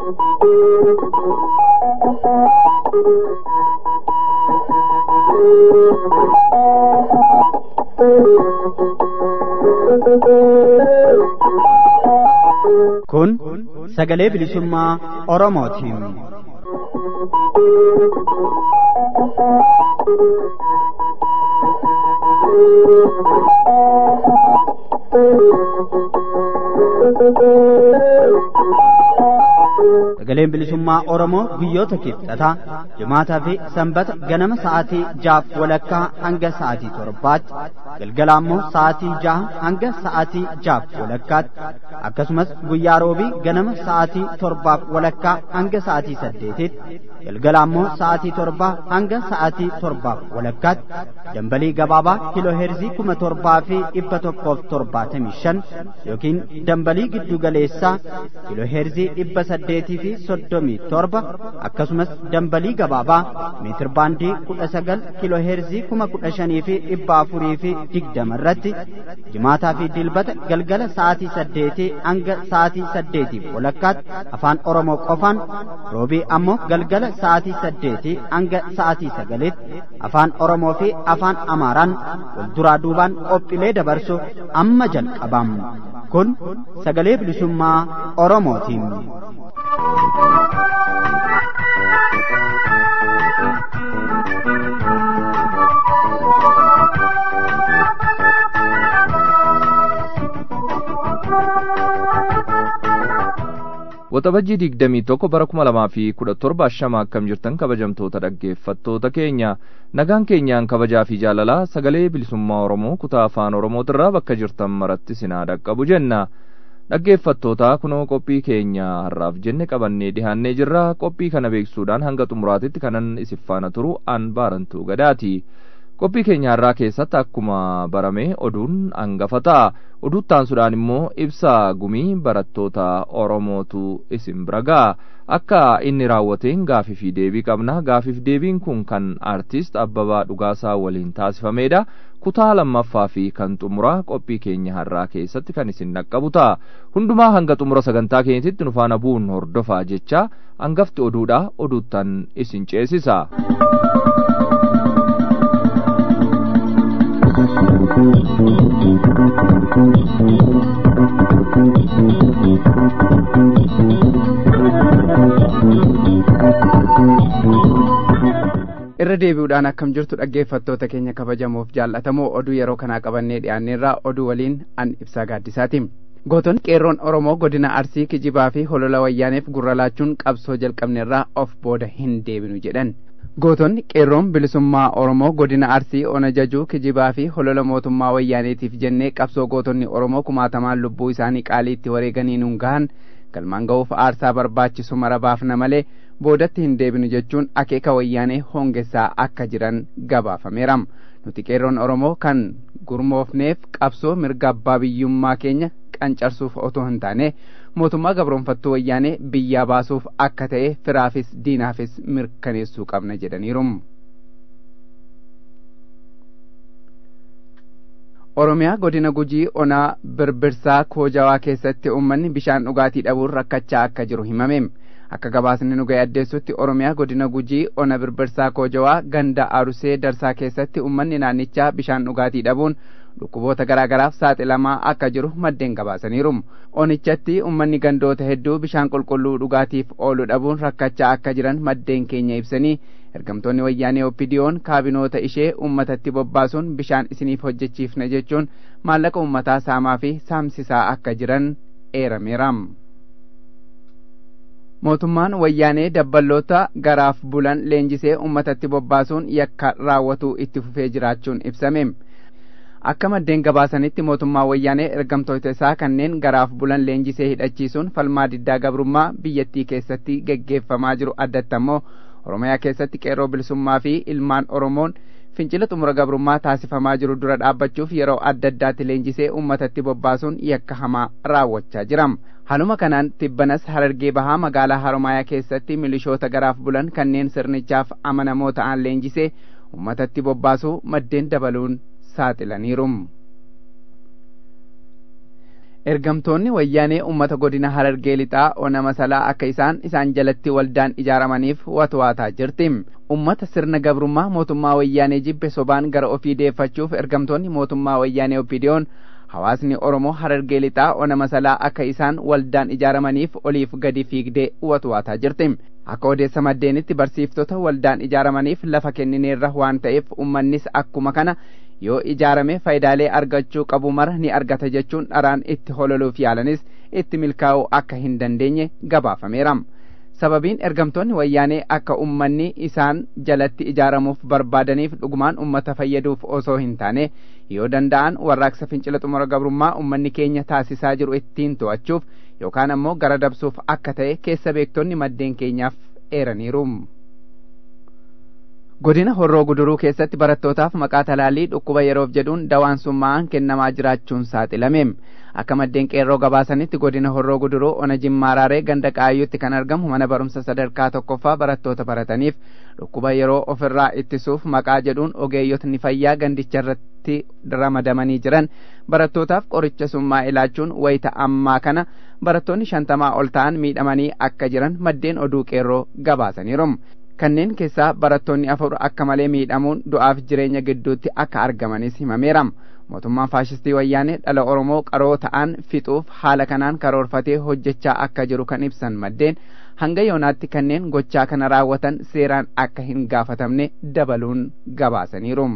Kun sagalee bilisummaa Oromootiin. Sagaleen bilisummaa Oromoo guyyoota kibxataa Jumaataa fi Sanbata ganama sa'aatii 6 walakkaa hanga sa'aatii 7tti, galgala ammoo sa'aatii 6 hanga sa'aatii 6 walakkaatti, akkasumas guyyaa roobii ganama sa'aatii 7 walakkaa hanga sa'aatii 8tti, galgala ammoo sa'aatii 7 hanga sa'aatii 7 walakkaatti dambalii gabaabaa kiilooheerzii 7175 yookiin dambalii giddu galeessaa kiilooheerzii 837 akkasumas dambalii gabaabaa meetir baandii 19 kiilooheerzii 15420 irratti jimaataa fi dilbata galgala sa'aatii 8 hanga sa'aatii 8 walakkaatti afaan Oromoo qofaan, roobii ammoo galgala sa'aatii 8 hanga sa'aatii 9tti afaan Oromoo fi afaan Amaaraan wal duraa duubaan qophiilee dabarsu amma jalqabam. Kun sagalee bilisummaa Oromootiin. Waxabajjii 21 bara 2017 ashama akkam jirtan kabajamtoota dhaggeeffattoota keenya, nagaan keenyaan kabajaa fi jaalalaa sagalee bilisummaa Oromoo kutaa afaan Oromootirraa bakka jirtan maratti sinaa dhaqqabu jenna. Dhaggeeffattoota kunoo qophii keenya har'aaf jenne qabannee dhihaannee jirra. Qophii kana beeksuudhaan hanga xumuraatitti kanan isif faana turu an Baarantuu Gadaati. Qophii keenya har'aa keessatti akkuma barame oduun hangafata. Oduuttaansuudhaan immoo ibsa gumii barattoota Oromootu isin bira ga'a. Akka inni raawwateen gaafii fi deebii qabna. Gaafiif deebiin kun kan aartist Abbabaa Dhugaasaa waliin taasifamedha. Kutaa lammaffaa fi kan xumura qophii keenya har'aa keessatti kan isin dhaqqabu ta'a. Hundumaa hanga xumura sagantaa keenyatti nu faana bu'uun hordofaa jecha hangafti oduudha. Oduuttan isin ceesisa. Irra deebi'uudhaan akkam jirtu dhaggeeffattoota keenya kabajamoof jaallatamoo, oduu yeroo kanaa qabannee dhiyaanneerraa oduu waliin an Ibsaa Gaaddisaati. Gootonni qeerroon Oromoo godina Arsii kijibaa fi holola wayyaaneef gurra laachuun qabsoo jalqabneerraa of booda hin deebinu jedhan. Gootonni qeerroon bilisummaa Oromoo godina Arsii ona jajuu kijibaa fi holola mootummaa wayyaaneetiif jennee qabsoo gootonni Oromoo kumaatamaan lubbuu isaanii qaaliitti wareeganii nuun gahan galmaan ga'uuf aarsaa barbaachisu mara baafna malee boodatti hin deebinu jechuun akeeka wayyaanee hongessaa akka jiran gabaafameera. Nuti qeerroon Oromoo kan gurmoofneef qabsoo mirga abbaa biyyummaa keenya qancarsuuf otoo hin taane mootummaa gabroonfattuu wayyaanee biyyaa baasuuf akka ta'e firaafis diinaafis mirkaneessuu qabna jedhaniiru. Oromiyaa godina Gujii onaa Birbirsaa Koojawaa keessatti uummanni bishaan dhugaatii dhabuun rakkachaa akka jiru himame. Akka gabaasni nu ga'e addeessutti Oromiyaa godina Gujii ona Birbirsaa Koojawaa ganda Arusee Darsaa keessatti uummanni naannichaa bishaan dhugaatii dhabuun dhukkuboota garaagaraaf saaxilamaa akka jiru maddeen gabaasaniiru. Onichatti uummanni gandoota hedduu bishaan qulqulluu dhugaatiif oolu dhabuun rakkachaa akka jiran maddeen keenya ibsanii, ergamtoonni wayyaanee OPDO'n kaabinoota ishee uummatatti bobbaasuun bishaan isiniif hojjechiifna jechuun maallaqa uummataa saamaa fi saamsisaa akka jiran eerameera. Mootummaan wayyaanee dabballoota garaaf bulan leenjisee uummatatti bobbaasuun yakka raawwatuu itti fufee jiraachuun ibsame. Akka maddeen gabaasanitti mootummaan wayyaanee ergamtoota isaa kanneen garaaf bulan leenjisee hidhachiisuun falmaa diddaa gabrummaa biyyattii keessatti geggeeffamaa jiru addatti ammoo Oromiyaa keessatti qeerroo bilisummaa fi ilmaan Oromoon fincila xumura gabrummaa taasifamaa jiru dura dhaabbachuuf yeroo adda addaatti leenjisee uummatatti bobbaasuun yakka hamaa raawwachaa jira. Haaluma kanaan tibbanas Harargee Bahaa magaalaa Haromaayaa keessatti milishoota garaaf bulan kanneen sirnichaaf amanamoo ta'an leenjisee uummatatti bobbaasuu maddeen dabaluun saaxilaniiru. ergamtoonni wayyaanee ummata godina Harargee lixaa ona masalaa akka isaan jalatti waldaan ijaaramaniif watwaataa jirti. Ummata sirna gabrummaa mootummaa wayyaanee jibbe sobaan gara ofii deeffachuuf ergamtoonni mootummaa wayyaanee OPDO'n hawaasni Oromoo Harargee lixaa ona masalaa akka isaan waldaan ijaaramaniif oliif gadi fiigdee watwaataa jirti. Akka odeessa maddeenitti barsiiftota waldaan ijaaramaniif lafa kennineerra waan ta'eef ummannis akkuma kana yoo ijaarame faayidaalee argachuu qabu mara ni argata jechuun dharaan itti hololuuf yaalanis itti milkaa'uu akka hin dandeenye gabaafameera. Sababiin ergamtoonni wayyaanee akka ummanni isaan jalatti ijaaramuuf barbaadaniif dhugumaan ummata fayyaduuf osoo hin taane yoo danda'an warraaqsa fincila xumura gabrummaa ummanni keenya taasisaa jiru ittiin to'achuuf yookaan ammoo gara dabsuuf akka ta'e keessa beektonni maddeen keenyaaf eeraniiru. Godina Horroo Guduruu keessatti barattootaaf maqaa talaallii dhukkuba yeroof jedhuun dawaan summaa'aan kennamaa jiraachuun saaxilame. Akka maddeen qeerroo gabaasanitti godina Horroo Guduruu ona Jimmaaraaree ganda Qaayyuutti kan argamu mana barumsa sadarkaa tokkoffaa barattoota barataniif dhukkuba yeroo ofirraa ittisuuf maqaa jedhuun ogeeyyotni fayyaa gandicharratti ramadamanii jiran barattootaaf qoricha summaa ilaachuun wayita ammaa kana barattoonni 50 ol ta'an miidhamanii akka jiran maddeen oduu qeerroo gabaasaniiru. Kanneen keessaa barattoonni 4 akka malee miidhamuun du'aaf jireenya gidduutti akka argamanis himameera. Mootummaan faashistii wayyaanee dhala Oromoo qaroo ta'an fixuuf haala kanaan karoorfatee hojjechaa akka jiru kan ibsan maddeen hanga yoonaatti kanneen gochaa kana raawwatan seeraan akka hin gaafatamne dabaluun gabaasaniiru.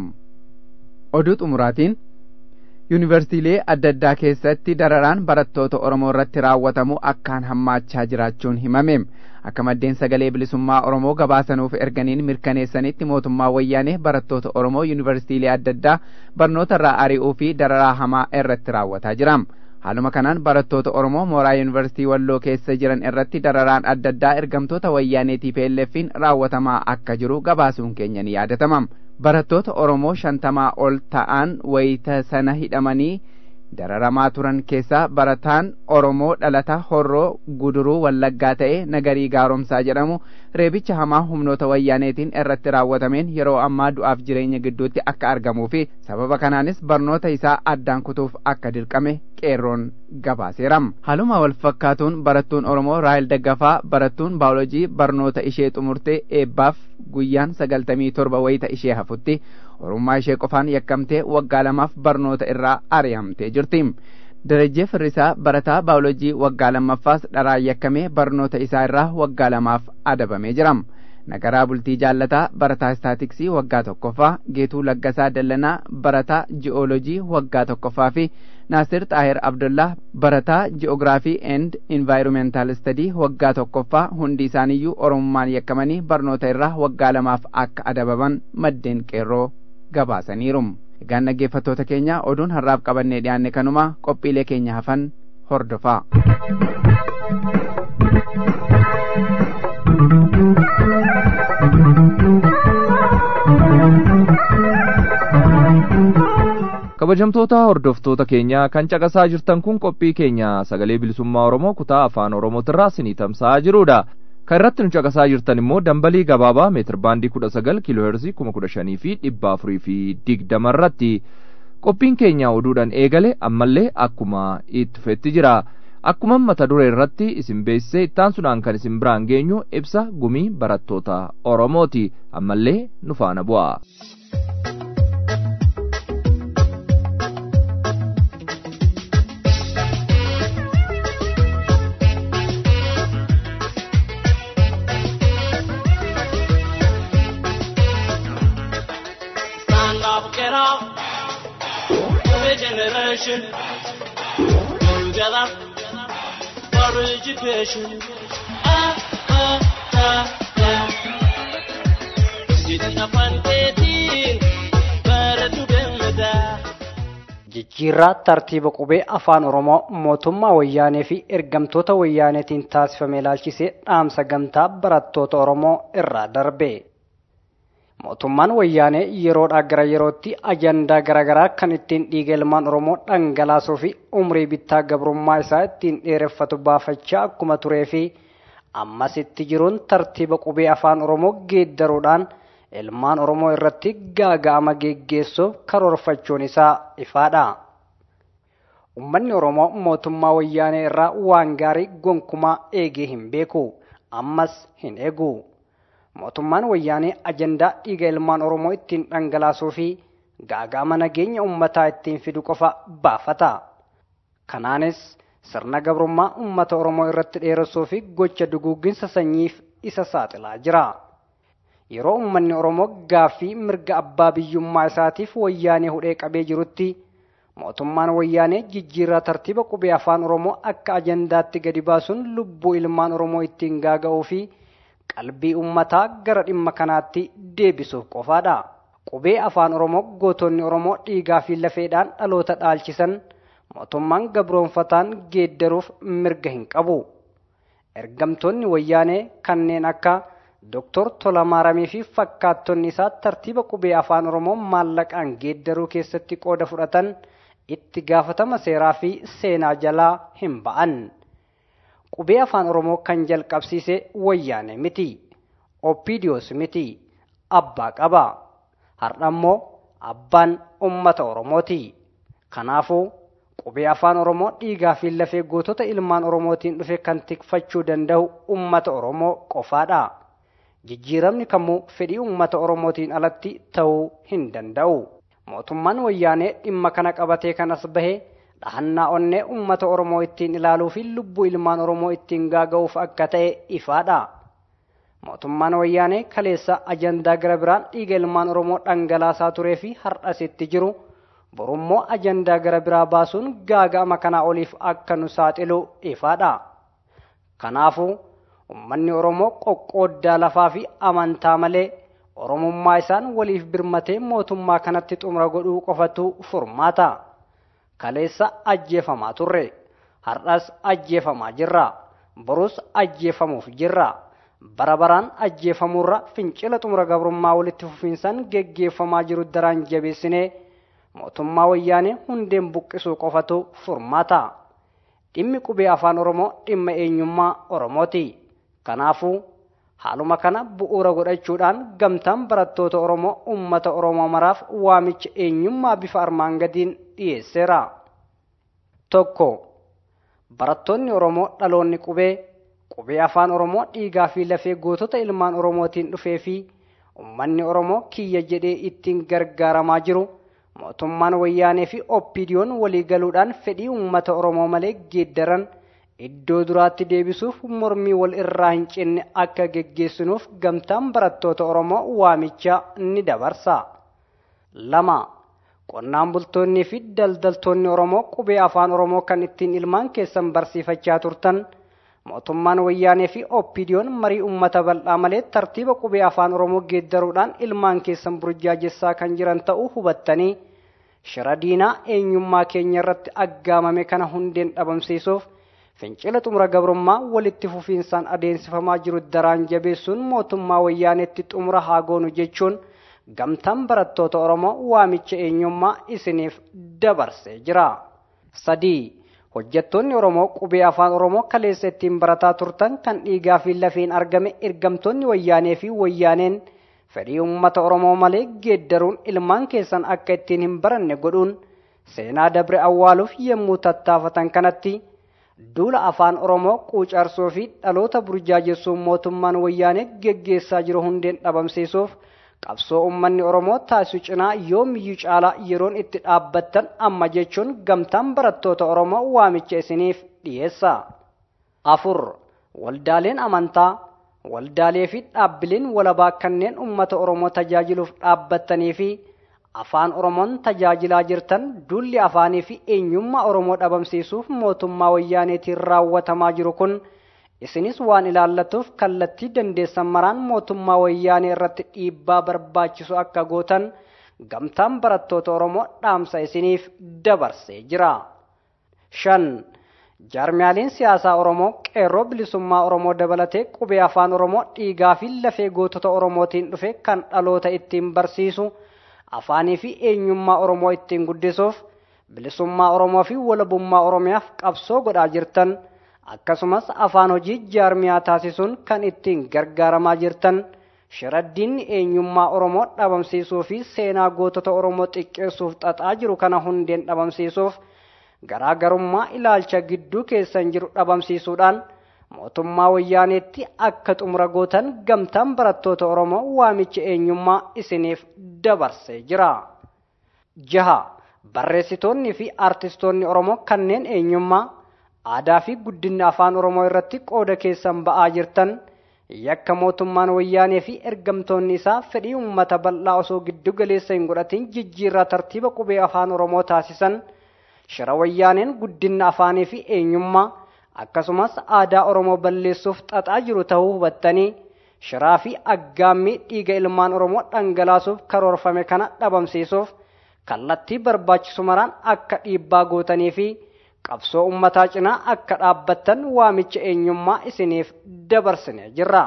Oduu xumuraatiin yuunivarsiitiilee adda addaa keessatti dararaan barattoota Oromoo irratti raawwatamu akkaan hammaachaa jiraachuun himame. Akka maddeen sagalee bilisummaa Oromoo gabaasanuuf erganiin mirkaneessanitti mootummaa wayyaanee barattoota Oromoo yuunivarsiitiilee adda addaa barnoota irraa ari'uu fi dararaa hamaa irratti raawwataa jira. Haaluma kanaan barattoota Oromoo mooraa yuunivarsiitii Walloo keessa jiran irratti dararaan adda addaa ergamtoota wayyaanee TPLF'n raawwatamaa akka jiru gabaasuun keenya ni yaadatama. Barattoota Oromoo 50 ol ta'an wayita sana hidhamanii dararamaa turan keessaa barataan Oromoo dhalataa Horroo Guduruu Wallaggaa ta'e Nagarii Gaaromsaa jedhamu reebicha hamaa humnoota wayyaaneetiin irratti raawwatameen yeroo ammaa du'aaf jireenya gidduutti akka argamuu fi sababa kanaanis barnoota isaa addaan kutuuf akka dirqame qeerroon gabaaseera. Haaluma wal fakkaatuun barattuun Oromoo Raayil Daggafaa barattuun baayoloojii barnoota ishee xumurtee eebbaaf guyyaan 97 wayita ishee hafutti Oromummaa ishee qofaan yakkamtee waggaa 2 barnoota irraa ari'amtee jirti. Darajjee Firrisaa barataa baayoloojii waggaa 2ffaas dharaan yakkamee barnoota isaa irraa waggaa 2 adabamee jira. Nagaraa Bultii Jaallataa barataa istaatiksii waggaa 1ffaa, Geetuu Laggasaa Dallanaa barataa ji'ooloojii waggaa 1ffaa fi Naasir Xaahir Abdullah barataa ji'oogiraafii and environmental study waggaa 1ffaa hundi isaaniiyyuu Oromummaan yakkamanii barnoota irraa waggaa 2 akka adabaman maddeen qeerroo gabaasaniiru. Egaan dhaggeeffattoota keenya oduun har'aaf qabannee dhiyaanne kanuma qophiilee keenya hafan hordofaa. Kabajamtoota hordoftoota keenya kan caqasaa jirtan kun qophii keenya sagalee bilisummaa Oromoo kutaa afaan Oromootirraa isinii tamsa'aa jirudha. Kan irratti nu caqasaa jirtan immoo dambalii gabaabaa meetir baandii 19 kiilooheerzii 15,420 irratti qophiin keenya oduudhaan eegale ammallee akkuma itti fufetti jira. Akkuma mata duree irratti isin beeksisee ittaansuudhaan kan isin biraan geenyu ibsa gumii barattoota Oromooti. Ammallee nu faana bu'aa. Generation together for education. Jijjiirraa tartiiba qubee afaan Oromoo mootummaa wayyaanee fi ergamtoota wayyaaneetiin taasifame ilaalchisee dhaamsa gamtaa barattoota Oromoo irraa darbe. Mootummaan wayyaanee yeroodhaa gara yerootti ajandaa garaagaraa kan ittiin dhiiga ilmaan Oromoo dhangalaasuu fi umrii bittaa gabrummaa isaa ittiin dheereffatu baafachaa akkuma turee fi ammas itti jiruun tartiiba qubee afaan Oromoo geeddaruudhaan ilmaan Oromoo irratti gaaga'ama geggeessuuf karoorfachuun isaa ifaadha. Ummanni Oromoo mootummaa wayyaanee irraa waan gaarii gonkumaa eegee hin beeku, ammas hin eegu. Mootummaan wayyaanee ajandaa dhiiga ilmaan Oromoo ittiin dhangalaasuu fi gaaga'ama nageenya ummataa ittiin fidu qofa baafata. Kanaanis sirna gabrummaa ummata Oromoo irratti dheeressuu fi gocha duguugginsa sanyiif isa saaxilaa jira. Yeroo ummanni Oromoo gaaffii mirga abbaa biyyummaa isaatiif wayyaanee hudhee qabee jirutti mootummaan wayyaanee jijjiirraa tartiiba qubee afaan Oromoo akka ajandaatti gadi baasuun lubbuu ilmaan Oromoo ittiin gaaga'uu fi qalbii ummataa gara dhimma kanaatti deebisuuf qofaadha. Qubee afaan Oromoo gootonni Oromoo dhiigaa fi lafeedhaan dhaloota dhaalchisan mootummaan gabroonfataan geeddaruuf mirga hin qabu. Ergamtoonni wayyaanee kanneen akka Dr. Tolamaaramii fi fakkaattonni isaa tartiiba qubee afaan Oromoo maallaqaan geeddaruu keessatti qooda fudhatan itti gaafatama seeraa fi seenaa jalaa hin ba'an. Qubee afaan Oromoo kan jalqabsiise wayyaanee miti, Oppidiyoos miti, abbaa qaba. Har'a immoo abbaan ummata Oromooti. Kanaafuu qubee afaan Oromoo dhiigaa fi lafee gootota ilmaan Oromootiin dhufe kan tikfachuu danda'u ummata Oromoo qofaadha. Jijjiiramni kamuu fedhii ummata Oromootiin alatti ta'uu hin danda'u. Mootummaan wayyaanee dhimma kana qabatee kanas bahe dhahannaa onnee ummata Oromoo ittiin ilaaluu fi lubbuu ilmaan Oromoo ittiin gaaga'uuf akka ta'e ifaadha. Mootummaan wayyaanee kaleessa ajandaa gara biraan dhiiga ilmaan Oromoo dhangalaasaa turee fi har'asitti jiru borummoo ajandaa gara biraa baasuun gaaga'ama kanaa oliif akka nu saaxilu ifaadha. Kanaafuu ummanni Oromoo qoqqooddaa lafaa fi amantaa malee Oromummaa isaan waliif birmatee mootummaa kanatti xumura godhuu qofatu furmaata. Kaleessa ajjeefamaa turre, har'as ajjeefamaa jirra, borus ajjeefamuuf jirra. Bara baraan ajjeefamurra fincila xumura gabrummaa walitti fufiinsan geggeeffamaa jiru daraan jabeessinee mootummaa wayyaanee hundeen buqqisuu qofatu furmaata. Dhimmi qubee afaan Oromoo dhimma eenyummaa Oromooti. Kanaafuu haaluma kana bu'uura godhachuudhaan gamtaan barattoota Oromoo ummata Oromoo maraaf waamicha eenyummaa bifa armaan gadiin dhiyeesseera. 1. Barattoonni Oromoo dhaloonni qubee afaan Oromoo dhiigaa fi lafee gootota ilmaan Oromootiin dhufee fi ummanni Oromoo kiyya jedhee ittiin gargaaramaa jiru mootummaan wayyaanee fi Oppidiyoon walii galuudhaan fedhii ummata Oromoo malee geeddaran iddoo duraatti deebisuuf mormii wal irraa hin cinne akka geggeessinuuf gamtaan barattoota Oromoo waamicha ni dabarsa. 2. Qonnaan bultoonnii fi daldaltoonni Oromoo qubee afaan Oromoo kan ittiin ilmaan keessan barsiifachaa turtan mootummaan wayyaanee fi Oppidiyoon marii ummata bal'aa malee tartiiba qubee afaan Oromoo geeddaruudhaan ilmaan keessan burjaajessaa kan jiran ta'uu hubattanii shira diinaa eenyummaa keenya irratti aggaamame kana hundeen dhabamsiisuuf fincila xumura gabrummaa walitti fufiinsaan adeemsifamaa jiru daraan jabeessuun mootummaa wayyaaneetti xumura haa goonu jechuun gamtaan barattoota Oromoo waamicha eenyummaa isiniif dabarsee jira. 3. Hojjettoonni Oromoo qubee afaan Oromoo kaleessa ittiin barataa turtan kan dhiigaa fi lafeen argame ergamtoonni wayyaanee fi wayyaaneen fedhii ummata Oromoo malee geeddaruun ilmaan keessan akka ittiin hin baranne godhuun seenaa dabre awwaaluuf yemmuu tattaafatan kanatti duula afaan Oromoo quucarsuu fi dhaloota burjaajessuun mootummaan wayyaanee geggeessaa jiru hundeen dhabamsiisuuf qabsoo ummanni Oromoo taasisu cinaa yoomiyyuu caalaa yeroon itti dhaabbattan amma jechuun gamtaan barattoota Oromoo waamicha isiniif dhiyeessa. 4. Waldaaleen amantaa, waldaalee fi dhaabbileen walabaa kanneen ummata Oromoo tajaajiluuf dhaabbattanii fi afaan Oromoon tajaajilaa jirtan duulli afaanii fi eenyummaa Oromoo dhabamsiisuuf mootummaa wayyaaneetiin raawwatamaa jiru kun isinis waan ilaallatuuf kallattii dandeessan maraan mootummaa wayyaanee irratti dhiibbaa barbaachisu akka gootan gamtaan barattoota Oromoo dhaamsa isiniif dabarsee jira. 5. Jaarmiyaaleen siyaasaa Oromoo qeerroo bilisummaa Oromoo dabalatee qubee afaan Oromoo dhiigaa fi lafee gootota Oromootiin dhufe kan dhaloota ittiin barsiisu afaanii fi eenyummaa Oromoo ittiin guddisuuf bilisummaa Oromoo fi walabummaa Oromiyaaf qabsoo godhaa jirtan akkasumas afaan hojii jaarmiyaa taasisuun kan ittiin gargaaramaa jirtan shira diinni eenyummaa Oromoo dhabamsiisuu fi seenaa gootota Oromoo xiqqeessuuf xaxaa jiru kana hundeen dhabamsiisuuf garaagarummaa ilaalcha gidduu keessan jiru dhabamsiisuudhaan mootummaa wayyaaneetti akka xumura gootan gamtaan barattoota Oromoo waamicha eenyummaa isiniif dabarsee jira. 6. Barreessitoonni fi artistoonni Oromoo kanneen eenyummaa aadaa fi guddina afaan Oromoo irratti qooda keessan ba'aa jirtan yakka mootummaan wayyaanee fi ergamtoonni isaa fedhii uummata bal'aa osoo giddu galeessa hin godhatin jijjiirraa tartiiba qubee afaan Oromoo taasisan shira wayyaaneen guddina afaanii fi eenyummaa akkasumas aadaa Oromoo balleessuuf xaxaa jiru ta'uu hubattanii shiraa fi aggaammii dhiiga ilmaan Oromoo dhangalaasuuf karoorfame kana dhabamsiisuuf kallattii barbaachisu maraan akka dhiibbaa gootanii fi qabsoo ummataa cinaa akka dhaabbattan waamicha eenyummaa isiniif dabarsine jirra.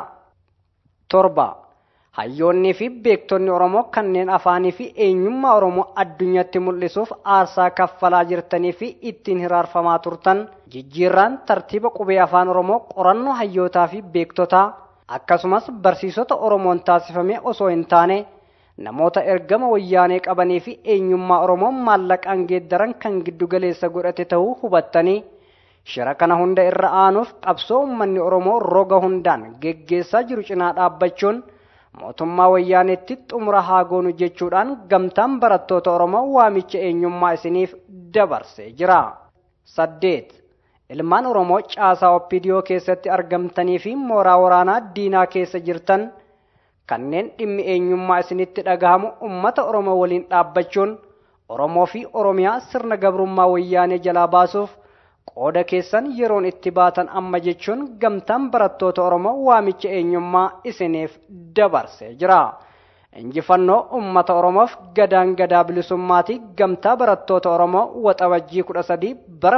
7. Hayyoonnii fi beektonni Oromoo kanneen afaanii fi eenyummaa Oromoo addunyatti mul'isuuf aarsaa kaffalaa jirtanii fi ittiin hiraarfamaa turtan jijjiirraan tartiiba qubee afaan Oromoo qorannoo hayyootaa fi beektotaa akkasumas barsiisota Oromoon taasifame osoo hin taane namoota ergama wayyaanee qabanii fi eenyummaa Oromoo maallaqaan geeddaran kan giddu galeessa godhate ta'uu hubattanii shira kana hunda irra aanuuf qabsoo uummanni Oromoo roga hundaan geggeessaa jiru cinaa dhaabbachuun mootummaa wayyaaneetti xumura haa goonu jechuudhaan gamtaan barattoota Oromoo waamicha eenyummaa isiniif dabarsee jira. 8. Ilmaan Oromoo caasaa OPDO keessatti argamtanii fi mooraa waraanaa diinaa keessa jirtan kanneen dhimmi eenyummaa isinitti dhagahamu ummata Oromoo waliin dhaabbachuun Oromoo fi Oromiyaa sirna gabrummaa wayyaanee jalaa baasuuf qooda keessan yeroon itti baatan amma jechuun gamtaan barattoota Oromoo waamicha eenyummaa isiniif dabarsee jira. Injifannoo ummata Oromoof gadaan gadaa bilisummaati gamtaa barattoota Oromoo waxabajjii 13 bara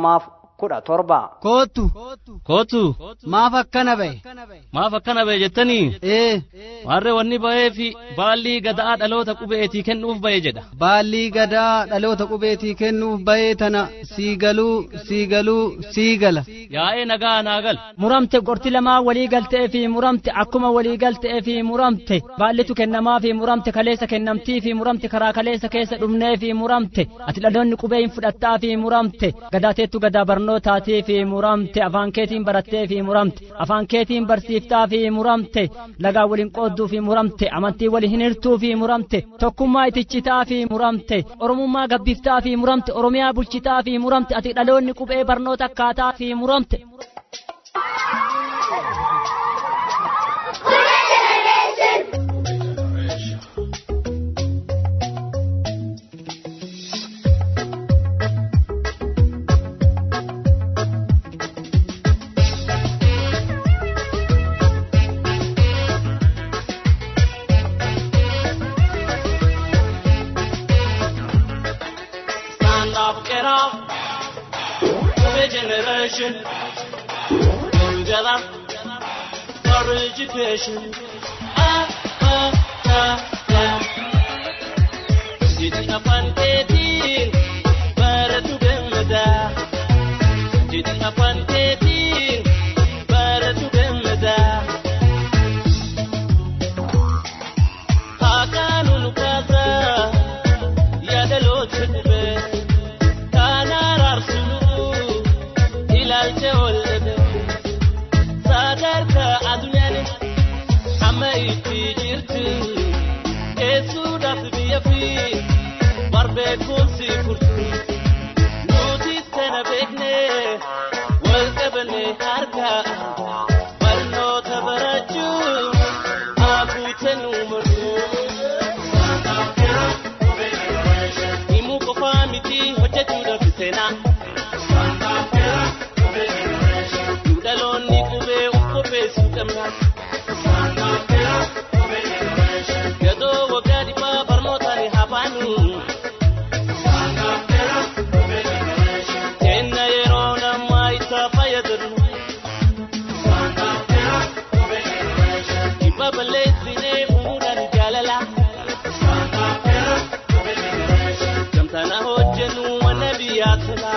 2017. Kootu maaf akkana bahe jettanii warre wanni bahee fi baallii gadaa dhaloota qubeetii kennuuf bahe jedha. Baallii gadaa dhaloota qubeetii kennuuf bahe tana siigala yaa'ee nagaa naagal muramte gorti lamaa walii galtee fi muramte akkuma walii galtee fi muramte baallitu kennamaa fi muramte kaleessa kennamtii fi muramte karaa kaleessa keessa dhumnee fi muramte ati dhaloonni qubee hin fudhattaa fi muramte gadaateettu gadaa barnootaatii fi muramte afaan keetiin barattee fi muramte afaan keetiin barsiiftaa fi muramte lagaa waliin qoodduu fi muramte amantii wali hin hirtuu fi muramte tokkummaa itichitaa fi muramte oromummaa gabbiftaa fi muramte oromiyaa bulchitaa fi muramte ati dhaloonni qubee barnoota akkaataa fi muramte. Generation together for education. Didi apan ketin baratu bemda. Didi apan ketin baratu bemda. Akanun kaza ya dalo chukbe kanarar sulu. Sadarka adunyani hamaiti jirtu esuudaf biyya fi barbeekuun si furtu nuti sana beekne wal qabne harka barnoota barachuu haguutanu murtu himu qofaa miti hojjechuudhaaf seenaa. Gado wagadi pa barnota ni hapanu. Kenna yerona maita fayadru. Kibabale sine umudan jalala. Jamtana hojjenu wa nabiyatuna.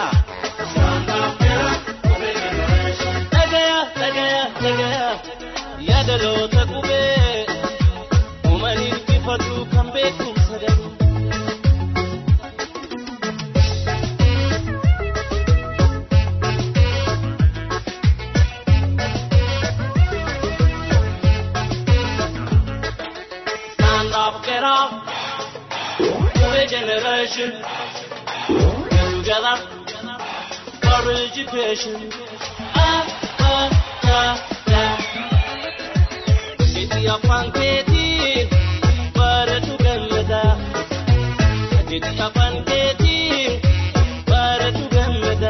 Tagaya yadalo takube umani kifatu kambe kumsada up. New generation. Together for education. City of Panketi, para tu gamada. City of Panketi, para tu gamada.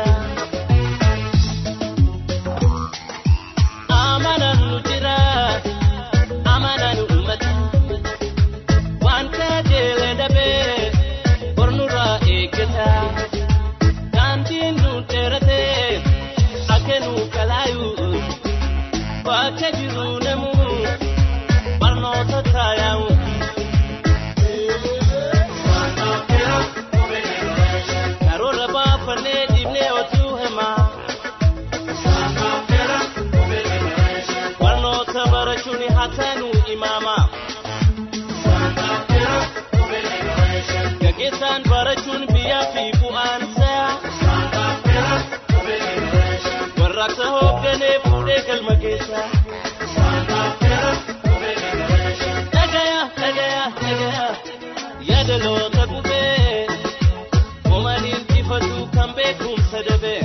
Amana nujira, amana numata. Wanta jele dabe, ornura eketa. Kantin nuterate, akenu kalayu. Wakajiru nemu, barnota tayamu. Karora ba fane dibne otuhema. Barnota barachuni hatanu imama. Gagesan barachun biya fi buansa. Warraksa hoggane fude kalma keessa. Nagaya yadaloota qubee omaniin tifatu kan beekumsa dabee.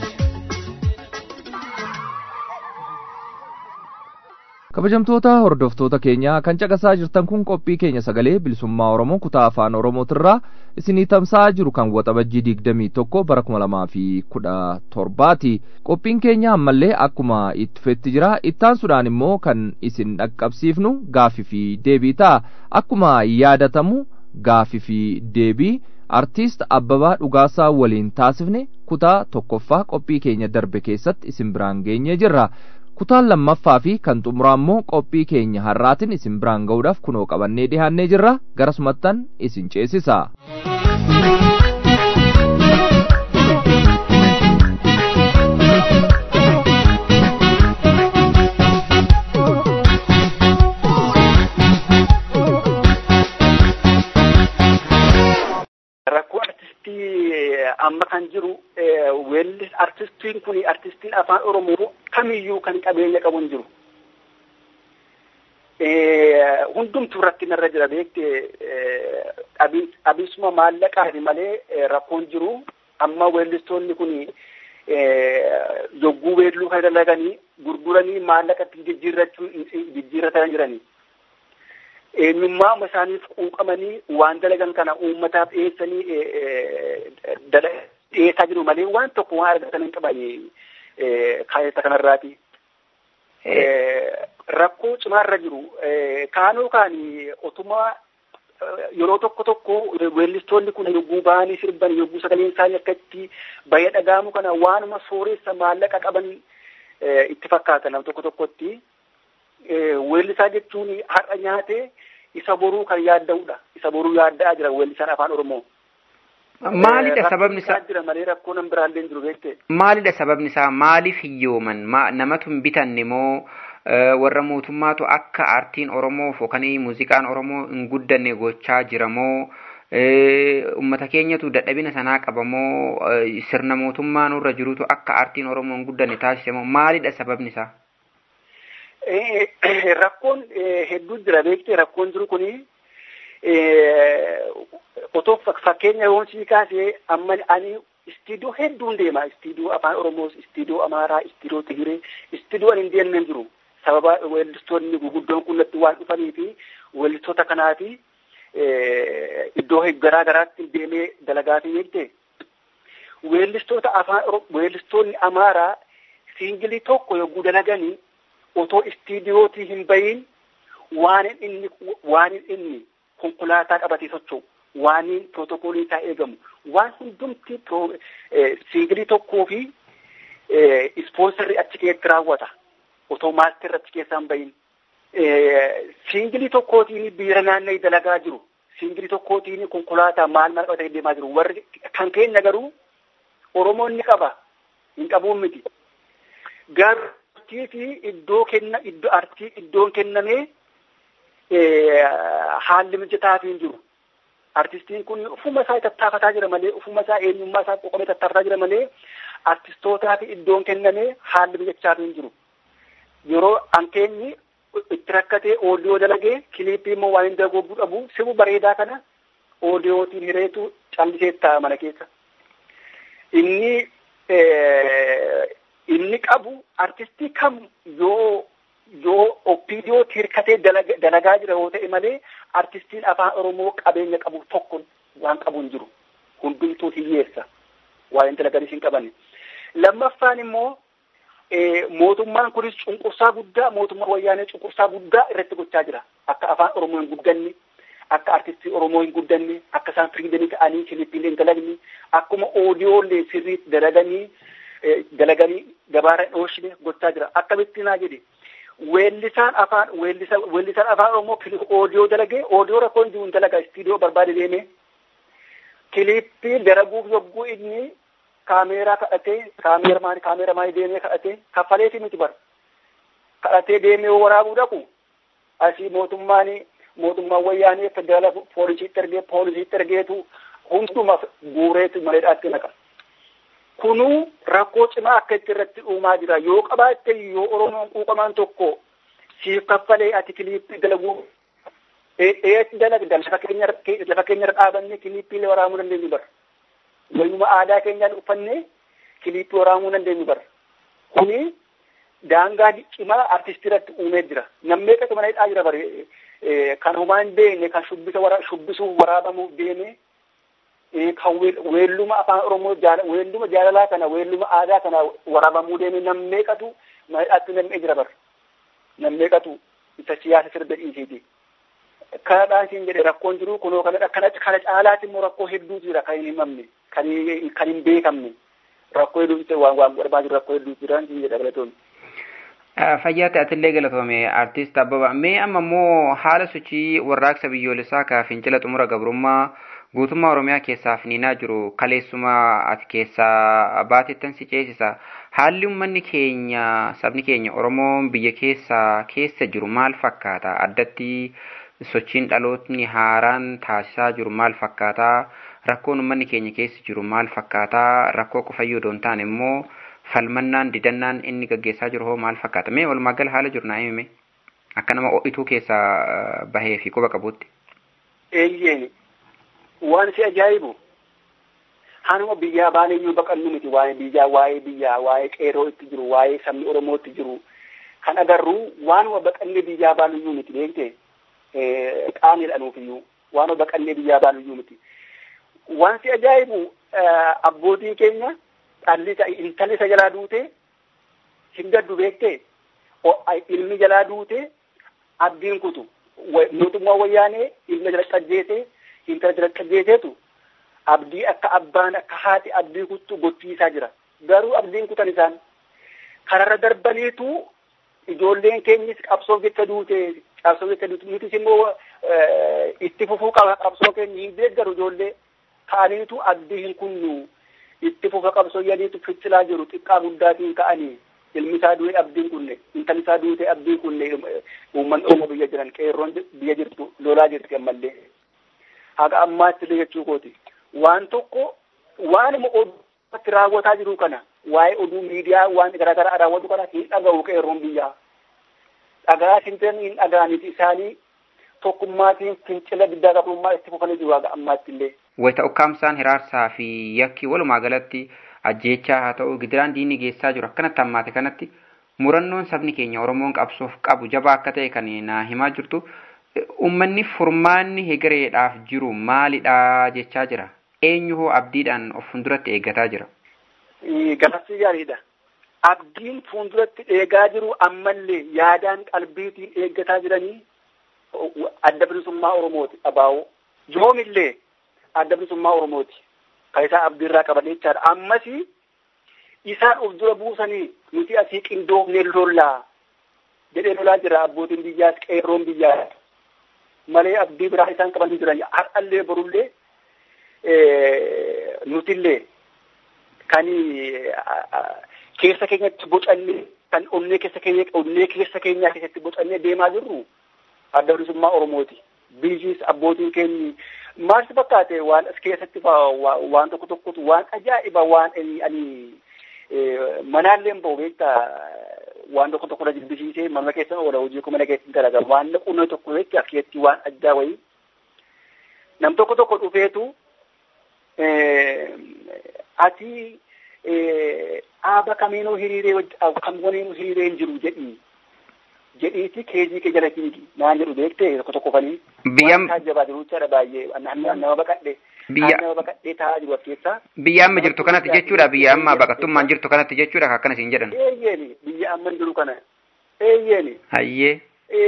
kabajamtoota hordoftoota keenya kan caqasaa jirtan kun qophii keenya sagalee bilisummaa Oromoo kutaa afaan Oromootirraa isinii tamsa'aa jiru kan waxabajjii 21 bara 2017ti. Qophiin keenya ammallee akkuma itti fufetti jira. Ittaansuudhaan immoo kan isin dhaqqabsiifnu gaaffii fi deebii ta'a. Akkuma yaadatamu gaaffii fi deebii artiist Abbabaa Dhugaasaa waliin taasifne kutaa tokkoffaa qophii keenya darbe keessatti isin biraan geenyee jirra. Kutaan lammaffaa fi kan xumuraa immoo qophii keenya har'aatiin isin biraan ga'uudhaaf kunoo qabannee dhiyaannee jirra. Garasumattan isin ceesisa. Amma kan jiru weellis artistiin kun artistiin afaan Oromoo kamiyyuu kan qabeenya qabu hin jiru. Hundumtuu rakkina irra jira beekte abisuma maallaqaati malee rakkoon jiru. Amma weellistoonni kun yogguu weelluu kan dalaganii gurguranii maallaqatti jijjiirratan jiranii. Eenyummaa isaaniif quuqamanii waan dalagan kana uummataaf dhiyeessanii dhiyeessaa jiru malee waan tokko waan argatan hin qaban kaayessa kanarraati. Rakkoo cimaarra jiru. Kaanoo kaanii otumaa yeroo tokko weellistoonni kun yogguu ba'anii sirban yogguu sagaleen isaanii akka itti bahee dhaga'amu kana waanuma sooressa maallaqa qaban itti fakkaata nam tokkotti. Weellisaa jechuun har'a nyaate isa boruu kan yaadda'udha. Isa boruu yaadda'aa jira weellisaan afaan Oromoo. Maalidha sababni isaa? Jira malee rakkoo nan biraallee jiru beekte. Maalidha sababni isaa? Maaliif hiyyooman? Namatu hin bitanne moo warra mootummaatu akka aartiin Oromoo yookaan muuziqaan Oromoo hin guddanne gochaa jira moo ummata keenyatu dadhabina sanaa qaba moo sirna mootummaa nurra jirutu akka aartiin Oromoo hin guddanne taasise moo maalidha sababni isaa? Rakkoon hedduu jira beekte rakkoon jiru kuni otoo fakkeenya yoon sii kaasee amma ani istiidiyoo hedduun deema istiidiyoo afaan Oromoos istiidiyoo Amaaraa istiidiyoo Tigiree istiidiyoo ani hin deemne jiru sababa weellistoonni guguddoon kunnatti waan dhufanii fi weellistoota kanaati iddoo garaa garaatti deemee dalagaa fi beekte weellistoota afaan weellistoonni Amaaraa siingilii tokko yogguu dalaganii otoo istiidiyootii hin bayin waan inni konkolaataa qabatee socho'u waan protookoolii isaa eegamu waan hundumti siingilii tokkoo fi ispoonsarri achi keessatti raawwata otoo maasterri achi keessaa hin bayin siingilii tokkootiin biira naanna'ee dalagaa jiru siingilii tokkootiin konkolaataa maal qabatee deemaa jiru warri kan keenya garuu Oromoon ni qaba hin qabuun miti garuu iddoon kennamee haalli mijataa hin jiru. Artistiin kun ufuma isaa tattaafataa jira malee ufuma isaa eenyummaa isaa qoqomee tattaafataa jira malee artistootaaf iddoon kennamee haalli mijachaa hin jiru. Yeroo ankeenyi itti rakkatee oodiyoo dalagee kiliippii immoo waan hin dalagu dhabu sibu bareedaa kana oodiyootiin hireetu callisee ta'a mana keessa. Inni qabu artistii kam yoo opiidiyoo hirkatee dalagaa jira yoo ta'e malee artistiin afaan Oromoo qabeenya qabu tokko waan qabu hin jiru. Hundumtuu hiyyeessa. Waan dalaganis hin qabani. Lammaffaan immoo mootummaan kunis cunqursaa guddaa mootummaa wayyaanee cunqursaa guddaa irratti gochaa jira. Akka afaan Oromoo hin guddanne, akka artistii Oromoo hin guddanne, akka isaan firiidanii ta'anii kiliippiilee hin dalagne, akkuma oodiyoolee sirriitti dalaganii gabaarra hin oolchine gochaa jira. Akkamitti naa jedhe weellisaan afaan Oromoo oodiyoo dalagee oodiyoo rakkoo hin jiru hin dalaga istiidiyoo barbaade deemee kiliippii dalaguuf yogguu inni kaameeraa kadhatee kaameeramaanii deemee kadhatee kaffaleetii miti bar kadhatee deemee waraabuu dhaqu asii mootummaan wayyaanee federaala poolisiitti ergeetu hundumaaf guureetu maleedhaatti naqa. Kunuu rakkoo cimaa akka itti irratti uumaa jira. Yoo qabaatte yoo Oromoon quuqamaan tokko siif kaffalee ati kiliippii dalaguu eetti dalagda lafa keenyarra dhaabanne kiliippiilee waraabuu dandeenyu bara. Waynuma aadaa keenyaan uffanne kiliippii waraabuu dandeenyu bara. Kuni daangaa cimaa artistii irratti uumee jira. Namni meeqatu mana hidhaa jira bare kan humaan deemne kan shubbisuuf waraabamuuf deeme kan weelluma afaan Oromoo weelluma jaalalaa kana weelluma aadaa kana waraabamuu deeme namni meeqatu mana hidhaatti nam'ee jira bara. Namni meeqatu isa siyaasa sirba dhiisiiti. Kanadhaan siin jedhe rakkoon jiru kunoo kana caalaatti immoo rakkoo hedduutu jira kan hin himamne kan hin beekamne rakkoo hedduutu waan godhamaa jiru rakkoo hedduutu jira siin jedhe galatoon. Fayyaa ta'atillee galatoome artist Abbabaa mee amma immoo haala sochii warraaqsa biyyoolessaa kaa fincila xumura gabrummaa guutummaa Oromiyaa keessaa finiinaa jiru kaleessuma ati keessaa baatettan si ceesisa. Haalli uummanni keenya sabni keenya Oromoon biyya keessa jiru maal fakkaata? Addatti sochiin dhalootni haaraan taasisaa jiru maal fakkaata? Rakkoon uummanni keenya keessa jiru maal fakkaata? Rakkoo qofayyuu doon taane immoo falmannaan didannaan inni gaggeessaa jiru hoo maal fakkaata? Mee walumaa gala haala jiru naa himi akka nama ho'ituu keessaa bahee fi quba qabuutti. Eeyyeen waan si ajaa'ibu hanuma biyyaa baaneyyuu baqannu miti waa'ee biyyaa waa'ee qeeroo itti jiru waa'ee sabni Oromoo itti jiru kan agarru waanuma baqannee biyyaa baanuyyuu miti beekte qaaniidhanuufiyyuu waanuma baqannee biyyaa baanuyyuu miti. Waan si ajaa'ibu abbootiin keenya intalli isa jalaa duute hin gaddu beekte ilmi jalaa duute abdiin kutu mootummaa wayyaanee ilma jala qajjeete intala jala qajjeeteetu abdii akka abbaan akka haati abdii kuttu gochiisaa jira. Garuu abdiin kutan isaan kanarra darbaniitu ijoolleen keenyis qabsoo jecha duute nutis immoo itti fufuu qaba qabsoo keenya hin deeggaru ijoollee ka'aniitu abdii hin kunnu itti fufa qabsoo yaniitu ficcilaa jiru xiqqaa guddaatiin ka'anii ilmi isaa du'e abdiin kunne intalli isaa duute abdiin kunne uummanni Oromoo biyya jiran qeerroon biyya jirtu lolaa jirti ammallee haga ammaatti illee jechuu kooti waan tokko waanuma oduutti raawwataa jiru kana waa'ee oduu miidiyaa waan garaagaraa raawwatu kana hin dhaga'u qeerroon biyyaa dhagaa sinteen hin dhaga'aniti isaanii tokkummaatiin fincila diddaa gabrummaa itti fufanii jiru haga ammaatti illee. Wayita ukkaamsaan hiraarsaa fi yakki walumaa galatti ajjeechaa haa ta'u gidiraan diinni geessaa jiru akkanatti hammaate kanatti murannoon sabni keenya Oromoon qabsoof qabu jabaa akka ta'e kan naa himaa jirtu uummanni furmaanni hegereedhaaf jiru maalidha jechaa jira. Eenyu hoo abdiidhaan of fuulduratti eeggataa jira? Gaafii gaariidha. Abdiin fuulduratti eegaa jiru ammallee yaadaan qalbiitiin eeggataa jiranii adda bilisummaa Oromooti abaa'oo. Yoomillee adda bilisummaa Oromooti. Kan isaa abdiirraa qaban jechaadha. Ammasii isaan of dura buusanii nuti asii qindoofnee lollaa jedhee lolaa jira abbootiin biyyaas qeerroon biyyaa malee abdii biraa isaan qaban jiran har'allee borullee nutillee kan keessa keenyatti bocannee kan onnee keessa keenyaa keessatti bocannee deemaa jirru adda bilisummaa Oromooti. Biyyiis abbootiin keenyi maal si fakkaate waan as keessatti waan tokkotu waan ajaa'iba waan ani manaallee bahu beektaa waan tokko na jibbisiisee mana keessa oola hojii kuma nageetti dalaga waan qunnoo tokko jechi akkeetti waan addaa wayii nam tokko dhufeetu ati aaba kamiinuu hiriiree kam waliinuu hiriiree hin jiru jedhiiti keejii kee jala fiigi naan jedhu beektee tokko fanii biyyam jabaa jiru jechaadha baay'ee nama baqadhee taa'aa jiru as keessaa biyya amma jirtu kanatti jechuudha biyya amma baqattummaan jirtu kanatti jechuudha akkana siin jedhan eeyyeeni biyya amma jiru kana eeyyeeni hayyee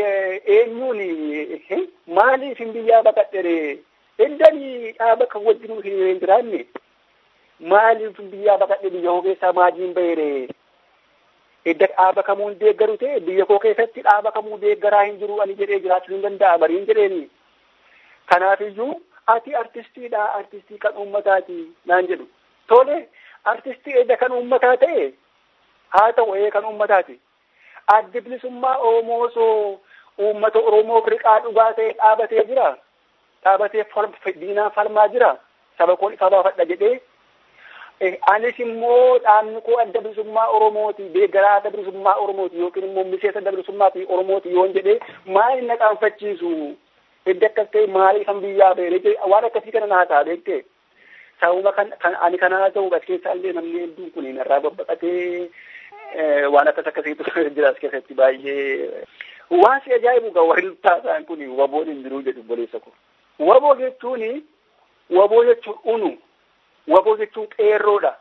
eenyuun maaliif hin biyyaa baqadhere endanii dhaaba kan wajjin hiriiree hin jiraanne maaliif biyyaa baqadhe biyya koo keessaa maajiin bayre edda dhaaba kamuun deeggaru ta'e biyya koo keessatti dhaaba kamuu deeggaraa hin jiru ani jedhee jiraachuu hin danda'a bariin jedheeni kanaafiyyuu ati artistiidha artistii kan uummataati naan jedhu tole artistii edda kan uummataa ta'e haa ta'u kan uummataati addi bilisummaa Oromoo soo uummata Oromoo firqaa dhugaa ta'e dhaabatee jira dhaabatee diinaa falmaa jira saba koo sabaafadha jedhee anis immoo dhaabni koo adda bilisummaa Oromooti deeggaraa adda bilisummaa Oromooti yookiin immoo miseensa adda bilisummaa Oromooti yoon jedhee maal na qaanfachiisu edda akkas ta'e maaliif kan biyyaa beere waan akkasii kana naa ta'a beektee sababa kan ani kanaa ta'u as keessaa illee namni hedduun kun irraa babbaqatee waan akkasiitu jira as keessatti baay'ee waan si ajaa'ibu gaa warri taasaan kun waboon hin jiru jedhu boleessa ko waboo jechuun unu waboo jechuun qeerroodha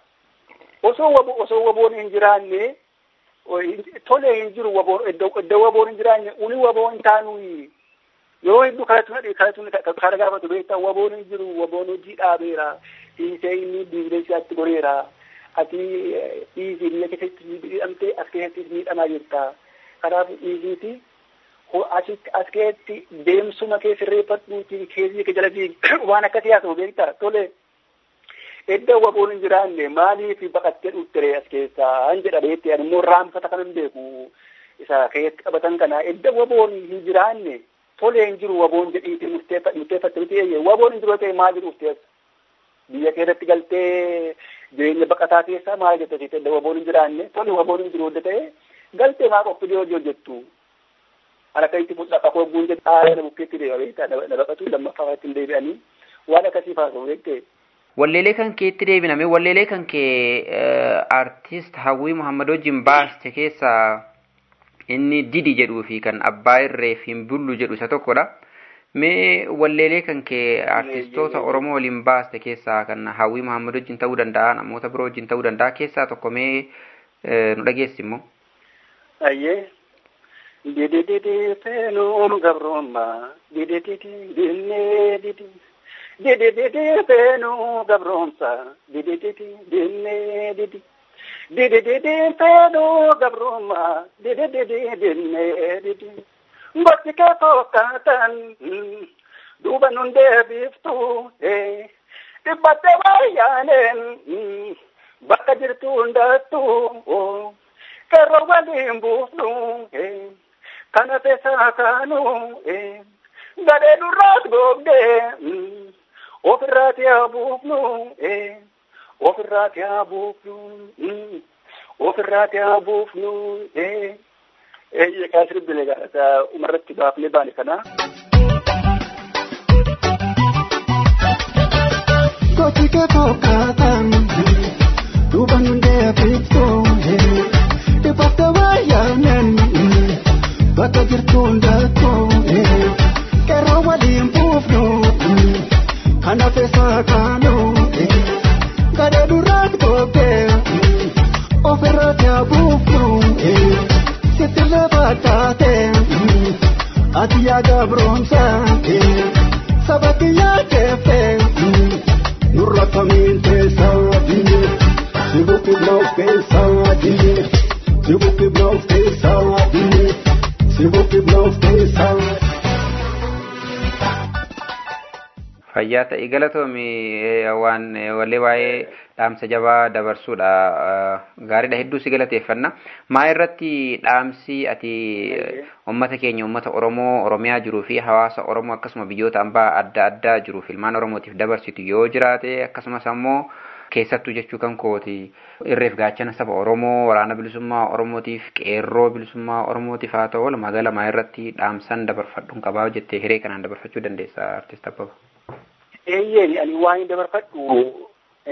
osoo waboon hin jiraanne tole hin jiru waboon edda waboon hin jiraanne uni waboon taanuu yoo hedduu kana gaafatu beektaa waboon hin jiru waboon hojii dhaabeera hiisee inni biizinesiyaatti goreera ati dhiisii biyya keessatti miidhamtee as keessatti miidhamaa jirta kanaaf dhiisiiti as keessatti deemsuma kee sirreeffadhuuti keezii kee jala waan akkasii haasa'u beektaa tole edda waboon hin jiraanne maaliif baqattee dhuftere as keessaa an jedha beektee ani immoo raamfata kanan beeku isa keessatti qabatan kana edda waboon hin jiraanne tole hin jiru waboon jedhiiti murteeffatte miti eeyyee waboon hin jiru ta'e maal jedhu ufteessa biyya keessatti galtee jireenya baqataa keessaa maal jettasiite edda waboon hin jiraanne tole waboon hin jiru hodda ta'e galtee maa qophii hojii hojjettu ana akkasitti fudhata kogguun jedhu na bukkeetti deema beektaa na baqatu lammaffaa ittiin deebi'anii waan akkasii faasa'u beektee. Walleelee kan keetti deebiname walleelee kan kee artist Hawwii Muhammad wajjin baaste keessaa inni didi jedhuu fi kan abbaa irree fi bullu jedhu isa tokkodha. Mee walleelee kan kee artistoota Oromoo waliin baaste keessaa kan Hawwii Muhammad wajjin ta'uu danda'a namoota biroo wajjin ta'uu danda'a keessaa tokko mee nu dhageessi immoo. Ayyee didi feenuu gabroommaa didi dinnee didi feenuu gabroomsaa didi dinnee didi feenuu gabroommaa didi dinnee didi gosti kee fakkaatan duuba nun deebiftu dhibbatte wayyaaneen bakka jirtu hundattu kerro waliin buufnu kana feesaa kaanu gadee durraas googdee ofirraati haa buufnu ofirraati haa buufnu kaasir bile gaata umarratti baafne baane kana gooti kee fakkaatan duuba nun deebiftu dhibbatte wayyaaneen bakka jirtu hundattu kerro waliin buufnu kana feesaa kaanu gadee durraas googdee ofirraati haa buufnu Sitile batate, ati ya gabronsa, sabati ya kefe, nurra kaminte saadi, sibuki blauke saadi, sibuki blauke saadi, sibuki blauke saadi. Fayyaa ta'e galatoomi waan wallee waa'ee dhaamsa jabaa dabarsuudha gaariidha hedduu si galateeffanna maa irratti dhaamsi ati ummata keenya ummata Oromoo Oromiyaa jiruu fi hawaasa Oromoo akkasuma biyyoota ambaa adda addaa jiruuf ilmaan Oromootiif dabarsitu yoo jiraate akkasumas ammoo keessattuu jechuu kan kooti irreef gaachana saba Oromoo waraana bilisummaa Oromootiif qeerroo bilisummaa Oromootiif haa ta'u walumaa lamaa irratti dhaamsan dabarfadhuun qabaa jettee hiree kanaan dabarfachuu dandeessa artist Abbaba. Ani waan dabarfadhu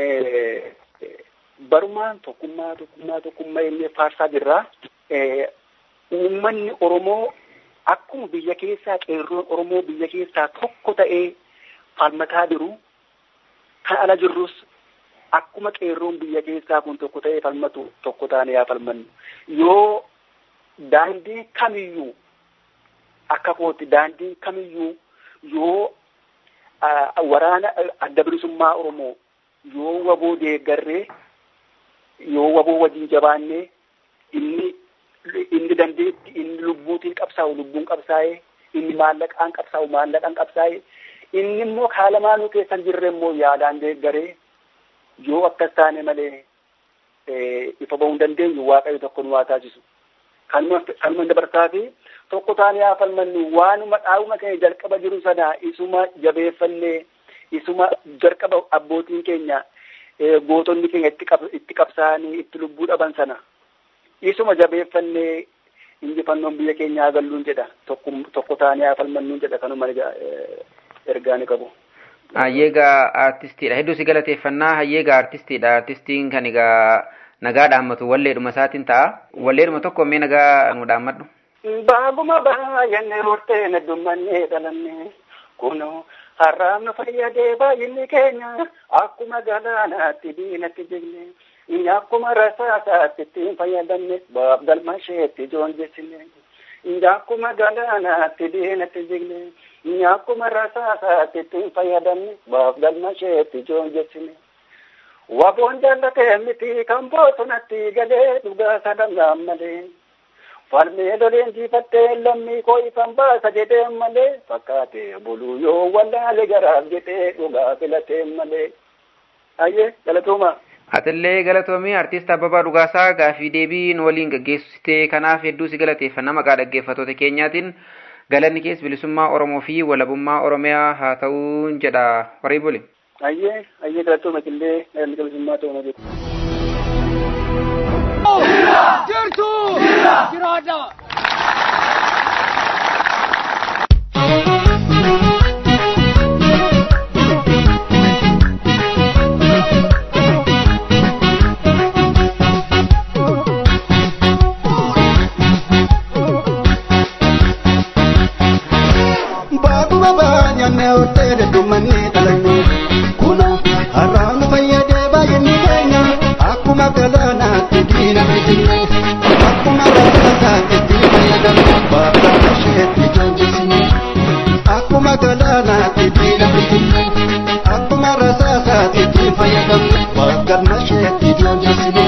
barumaan tokkummaa inni faarsaa jirra. Uummanni Oromoo akkuma biyya keessaa qeerroon Oromoo biyya keessaa tokko ta'ee falmataa jiru kan ala jirrus akkuma qeerroon biyya keessaa kun tokko ta'ee falmatu tokko taanee haa falmannu. Yoo daandii kamiyyuu akka kooti daandii kamiyyuu yoo waraana adda bilisummaa Oromoo yoo waboo deeggarree yoo waboo wajjin jabaannee inni dandeetti inni lubbuutiin qabsaa'u lubbuun qabsaa'ee inni maallaqaan qabsaa'e inni immoo kaalamaanuu keessan jirre immoo yaadaan deeggaree yoo akkas taane malee ifa ba'uu hin dandeenyu waaqayyo tokko nu haa taasisu. Kanuma dabarsaa fi tokko taanee haa falmannu waanuma dhaabuma keenya jalqaba jiru sana isuma jabeeffannee isuma jalqaba abbootiin keenya gootonni keenya itti qabsaa'anii itti lubbuu dhaban sana isuma jabeeffannee injifannoon biyya keenya haa galluun jedha tokko taanee haa falmannuun jedha kanuma ergaa ni qabu. Hayyeegaa artistiidha hedduu si galateeffannaa hayyeegaa artistiidha artistiin kan egaa nagaa dhaammatu walleedhuma isaatiin ta'a walleedhuma tokko mee nagaa nu dhaammadhu. Baaguma baay'annee roortee naddumannee dhalanne kunoo har'aaf nu fayyadee baay'inni keenya akkuma galaanaatti diinatti jigne akkuma rasaasaatti ittiin fayyadamne baaf galma isheetti joonjessine akkuma galaanaatti diinatti jigne akkuma rasaasaatti ittiin fayyadamne baaf galma isheetti joonjessine. Waboon jaallatee miti kan bosonatti galee dhugaa sadamnaan malee falmee loleen jiifattee lammii koo ifan baasa jedheen malee fakkaatee buluu yoo wallaale garaaf jedhee dhugaa filateen malee. Ayyee galatooma. Atillee galatoomii artist Abbabaa Dhugaasaa gaafii deebii waliin gaggeessitee kanaaf hedduu si galateeffanna maqaa dhaggeeffattoota keenyaatiin galanni kees bilisummaa Oromoo fi walabummaa Oromiyaa haa ta'uun jedha horii buli. Ayyee galatooma killee galanni bilisummaa ta'uu malee. Jirtu! Jiraadha! Baaguma baay'annee hortee dedduumannee dhalanne kunoo har'aan nu fayyadee baay'inni keenya akkuma galaanaatti diinatti jigne akkuma rasaasaatti ittiin fayyadamne baaf galma isheetti joonjessine akkuma galaanaatti diinatti jigne akkuma rasaasaatti ittiin fayyadamne baaf galma isheetti joonjessine.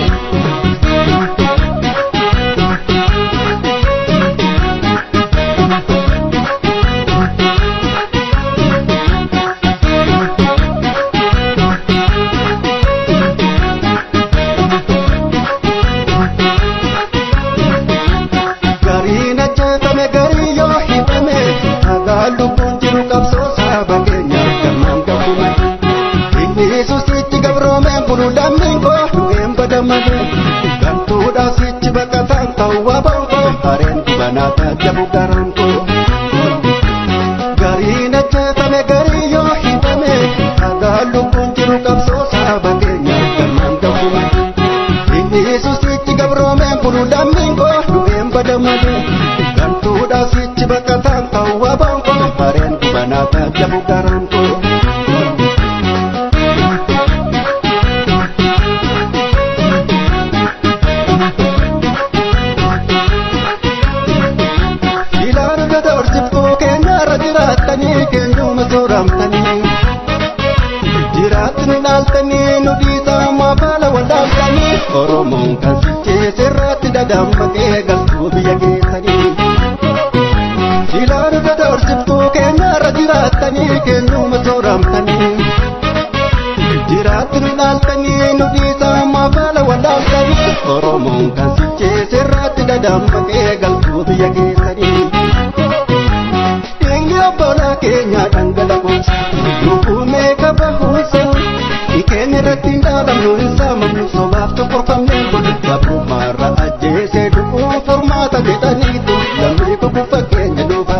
Oromoon kan sichee sirraatti dadammatee galtuu biyya keessanii Silaan gada horsiftuu keenyarra jiraattanii keenyuma sooramtanii Jiraatti nu dhaaltanii nu dhiisaa maafaala wallaaltanii Oromoon kan sichee sirraatti dadammatee galtuu biyya keessanii Dhiigni obbolaa keenyaa dhangalaquusa lubbuu meeqa bahuusa Ikeen irratti hin dhaalamnu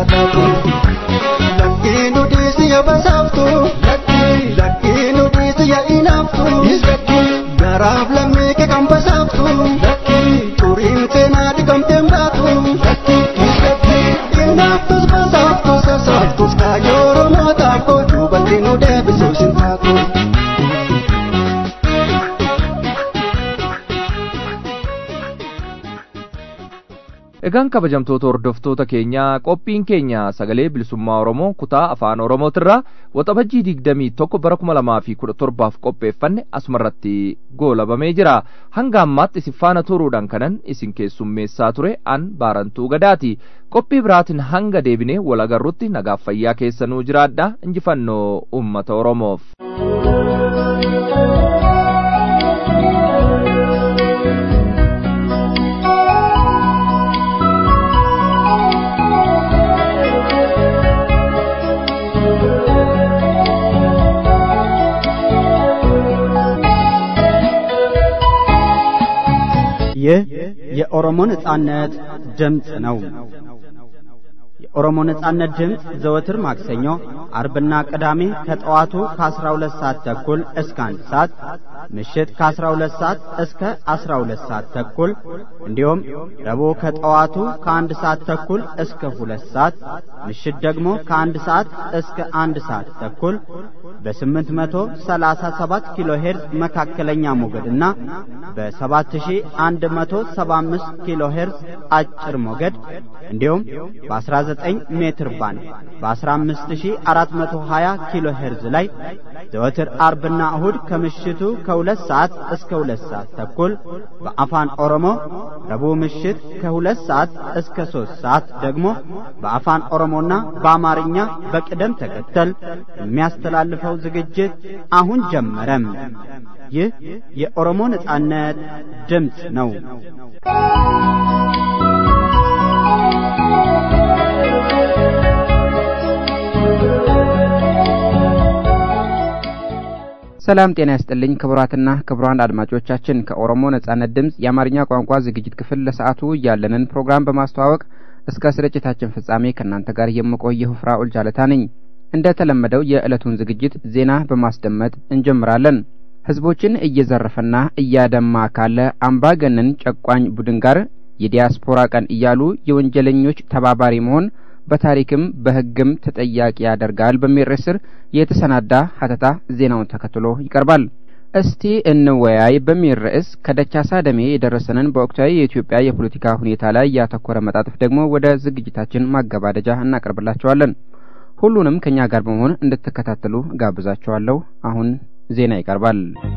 taatu lakkinu dhiisi yaa basaaftu lakkinu dhiisi yaa inaaftu garaaf lammii kee kan basaaftu turiin seenaa dhiqamteen baatu inaaftus basaaftus sasaaftus kaayoo Oromoo taako duubatti nu deebisuu sin taatu. Egaan kabajamtoota hordoftoota keenyaa qophiin keenya sagalee bilisummaa Oromoo kutaa afaan Oromootirraa waxabajjii 21 bara 2017 qopheeffanne asumarratti goolabamee jira. Hanga ammaatti isin faana turuudhaan kanan isin keessummeessaa ture an Baarantuu Gadaati. Qophii biraatiin hanga deebinee wal agarrutti nagaaf fayyaa keessanuu jiraadha. Injifannoo uummata Oromoof. ይህ የኦሮሞ ነጻነት ድምጽ ነው። የኦሮሞ ነጻነት ድምጽ ዘወትር ማክሰኞ፣ አርብና ቅዳሜ ከጠዋቱ ከ12 ሰዓት ተኩል እስከ 1 ሰዓት፣ ምሽት ከ12 ሰዓት እስከ 12 ሰዓት ተኩል እንዲሁም ረቡዕ ከጠዋቱ ከ1 ሰዓት ተኩል እስከ 2 ሰዓት፣ ምሽት ደግሞ ከ1 ሰዓት እስከ 1 ሰዓት ተኩል በ837 ኪሎ ሄርዝ መካከለኛ ሞገድና በ7175 ኪሎ ሄርዝ አጭር ሞገድ እንዲሁም በ19 ሜትር ባንድ በ15420 ኪሎ ሄርዝ ላይ ዘወትር አርብና እሁድ ከምሽቱ ከ2 ሰዓት እስከ 2 ሰዓት ተኩል በአፋን ኦሮሞ፣ ረቡዕ ምሽት ከ2 ሰዓት እስከ 3 ሰዓት ደግሞ በአፋን ኦሮሞና በአማርኛ በቅደም ተከተል የሚያስተላልፈው ዝግጅት አሁን ጀመረም። ይህ የኦሮሞ ነጻነት ድምጽ ነው። ሰላም ጤና ይስጥልኝ ክቡራትና ክቡራን አድማጮቻችን፣ ከኦሮሞ ነጻነት ድምጽ የአማርኛ ቋንቋ ዝግጅት ክፍል ለሰዓቱ ያለንን ፕሮግራም በማስተዋወቅ እስከ ስርጭታችን ፍጻሜ ከናንተ ጋር የምቆየው ፍራኦል ጃለታ ነኝ። እንደተለመደው የዕለቱን ዝግጅት ዜና በማስደመጥ እንጀምራለን። ህዝቦችን እየዘረፈና እያደማ ካለ አምባገነን ጨቋኝ ቡድን ጋር የዲያስፖራ ቀን እያሉ የወንጀለኞች ተባባሪ መሆን በታሪክም በህግም ተጠያቂ ያደርጋል በሚል ርዕስ የተሰናዳ ሀተታ ዜናውን ተከትሎ ይቀርባል። እስቲ እንወያይ በሚል ርዕስ ከደቻሳ ደሜ የደረሰንን በወቅታዊ የኢትዮጵያ የፖለቲካ ሁኔታ ላይ ያተኮረ መጣጥፍ ደግሞ ወደ ዝግጅታችን ማገባደጃ እናቀርብላችኋለን። ሁሉንም ከኛ ጋር በመሆን እንድትከታተሉ ጋብዛችኋለሁ። አሁን ዜና ይቀርባል።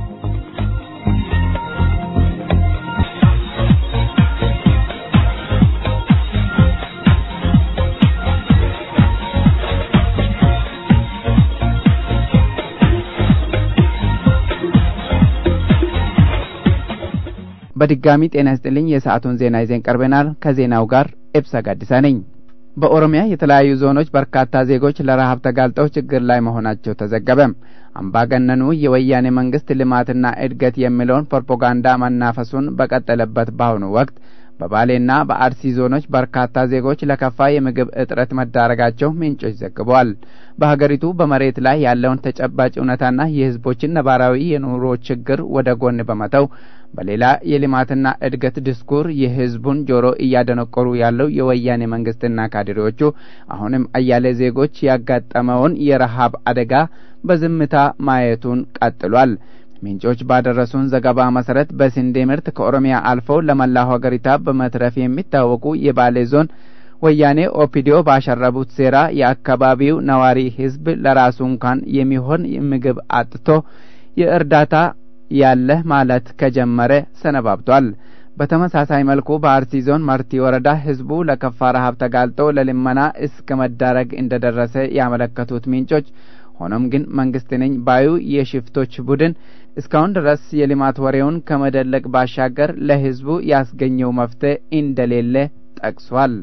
በድጋሚ ጤና ይስጥልኝ። የሰዓቱን ዜና ይዘን ቀርበናል። ከዜናው ጋር ኤብሳ ጋዲሳ ነኝ። በኦሮሚያ የተለያዩ ዞኖች በርካታ ዜጎች ለረሃብ ተጋልጠው ችግር ላይ መሆናቸው ተዘገበ። አምባገነኑ የወያኔ መንግስት ልማትና እድገት የሚለውን ፕሮፓጋንዳ መናፈሱን በቀጠለበት በአሁኑ ወቅት በባሌና በአርሲ ዞኖች በርካታ ዜጎች ለከፋ የምግብ እጥረት መዳረጋቸው ምንጮች ዘግበዋል። በሀገሪቱ በመሬት ላይ ያለውን ተጨባጭ እውነታና የህዝቦችን ነባራዊ የኑሮ ችግር ወደ ጎን በመተው በሌላ የልማትና እድገት ዲስኩር የህዝቡን ጆሮ እያደነቆሩ ያለው የወያኔ መንግስትና ካድሬዎቹ አሁንም አያሌ ዜጎች ያጋጠመውን የረሃብ አደጋ በዝምታ ማየቱን ቀጥሏል። ምንጮች ባደረሱን ዘገባ መሰረት በስንዴ ምርት ከኦሮሚያ አልፈው ለመላው ሀገሪቱ በመትረፍ የሚታወቁ የባሌ ዞን ወያኔ ኦፒዲዮ ባሸረቡት ሴራ የአካባቢው ነዋሪ ህዝብ ለራሱ እንኳን የሚሆን ምግብ አጥቶ የእርዳታ ያለ ማለት ከጀመረ ሰነባብቷል። በተመሳሳይ መልኩ በአርሲ ዞን መርቲ ወረዳ ህዝቡ ለከፋ ረሃብ ተጋልጦ ለልመና እስከ መዳረግ እንደደረሰ ያመለከቱት ምንጮች ሆኖም ግን መንግስት ነኝ ባዩ የሽፍቶች ቡድን እስካሁን ድረስ የልማት ወሬውን ከመደለቅ ባሻገር ለህዝቡ ያስገኘው መፍትሄ እንደሌለ ጠቅሷል።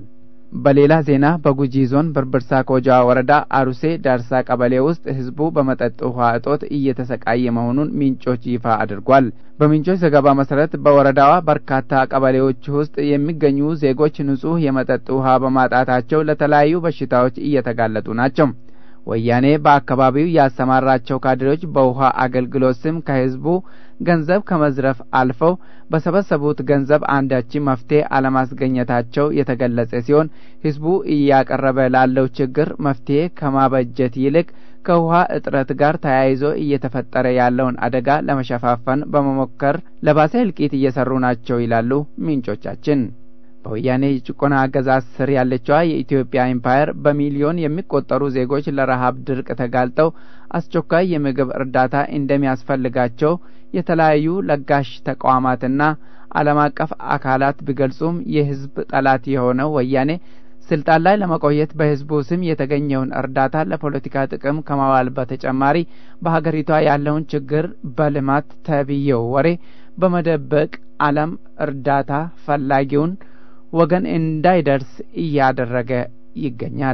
በሌላ ዜና በጉጂ ዞን ብርብርሳ ኮጃ ወረዳ አሩሴ ዳርሳ ቀበሌ ውስጥ ህዝቡ በመጠጥ ውሃ እጦት እየተሰቃየ መሆኑን ምንጮች ይፋ አድርጓል። በምንጮች ዘገባ መሰረት በወረዳዋ በርካታ ቀበሌዎች ውስጥ የሚገኙ ዜጎች ንጹህ የመጠጥ ውሃ በማጣታቸው ለተለያዩ በሽታዎች እየተጋለጡ ናቸው። ወያኔ በአካባቢው ያሰማራቸው ካድሬዎች በውሃ አገልግሎት ስም ከህዝቡ ገንዘብ ከመዝረፍ አልፈው በሰበሰቡት ገንዘብ አንዳችም መፍትሄ አለማስገኘታቸው የተገለጸ ሲሆን ህዝቡ እያቀረበ ላለው ችግር መፍትሄ ከማበጀት ይልቅ ከውሃ እጥረት ጋር ተያይዞ እየተፈጠረ ያለውን አደጋ ለመሸፋፈን በመሞከር ለባሰ እልቂት እየሰሩ ናቸው ይላሉ ምንጮቻችን። በወያኔ የጭቆና አገዛዝ ስር ያለችዋ የኢትዮጵያ ኢምፓየር በሚሊዮን የሚቆጠሩ ዜጎች ለረሃብ ድርቅ ተጋልጠው አስቸኳይ የምግብ እርዳታ እንደሚያስፈልጋቸው የተለያዩ ለጋሽ ተቋማትና ዓለም አቀፍ አካላት ቢገልጹም የህዝብ ጠላት የሆነው ወያኔ ስልጣን ላይ ለመቆየት በህዝቡ ስም የተገኘውን እርዳታ ለፖለቲካ ጥቅም ከማዋል በተጨማሪ በሀገሪቷ ያለውን ችግር በልማት ተብዬው ወሬ በመደበቅ ዓለም እርዳታ ፈላጊውን ወገን እንዳይደርስ እያደረገ ይገኛል።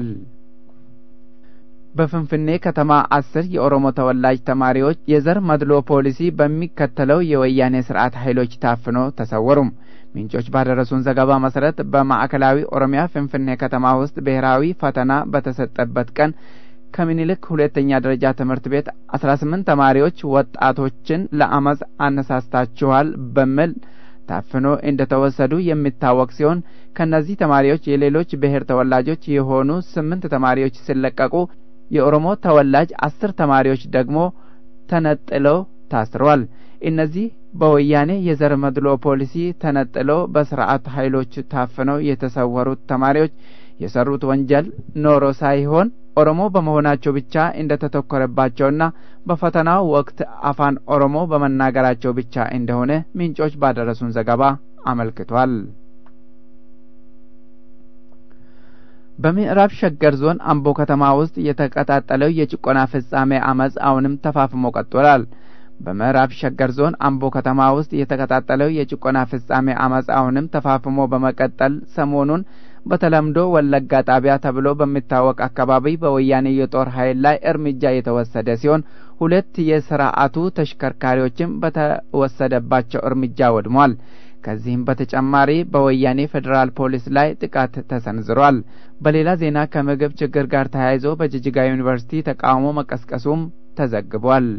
በፍንፍኔ ከተማ 10 የኦሮሞ ተወላጅ ተማሪዎች የዘር መድሎ ፖሊሲ በሚከተለው የወያኔ ስርዓት ኃይሎች ታፍኖ ተሰወሩ። ምንጮች ባደረሱን ዘገባ መሰረት በማዕከላዊ ኦሮሚያ ፍንፍኔ ከተማ ውስጥ ብሔራዊ ፈተና በተሰጠበት ቀን ከምኒልክ ሁለተኛ ደረጃ ትምህርት ቤት 18 ተማሪዎች ወጣቶችን ለአመጽ አነሳስታችኋል በሚል ታፍኖ እንደተወሰዱ የሚታወቅ ሲሆን ከነዚህ ተማሪዎች የሌሎች ብሔር ተወላጆች የሆኑ 8 ተማሪዎች ሲለቀቁ የኦሮሞ ተወላጅ 10 ተማሪዎች ደግሞ ተነጥለው ታስረዋል። እነዚህ በወያኔ የዘር መድሎ ፖሊሲ ተነጥለው በስርዓት ኃይሎች ታፍነው የተሰወሩት ተማሪዎች የሰሩት ወንጀል ኖሮ ሳይሆን ኦሮሞ በመሆናቸው ብቻ እንደተተኮረባቸውና በፈተናው ወቅት አፋን ኦሮሞ በመናገራቸው ብቻ እንደሆነ ምንጮች ባደረሱን ዘገባ አመልክቷል። በምዕራብ ሸገር ዞን አምቦ ከተማ ውስጥ የተቀጣጠለው የጭቆና ፍጻሜ አመጽ አሁንም ተፋፍሞ ቀጥሏል። በምዕራብ ሸገር ዞን አምቦ ከተማ ውስጥ የተቀጣጠለው የጭቆና ፍጻሜ አመጽ አሁንም ተፋፍሞ በመቀጠል ሰሞኑን በተለምዶ ወለጋ ጣቢያ ተብሎ በሚታወቅ አካባቢ በወያኔ የጦር ኃይል ላይ እርምጃ የተወሰደ ሲሆን 2 የስርዓቱ ተሽከርካሪዎችም በተወሰደባቸው እርምጃ ወድሟል። ከዚህም በተጨማሪ በወያኔ ፌዴራል ፖሊስ ላይ ጥቃት ተሰንዝሯል። በሌላ ዜና ከምግብ ችግር ጋር ተያይዞ በጅጅጋ ዩኒቨርሲቲ ተቃውሞ መቀስቀሱም ተዘግቧል።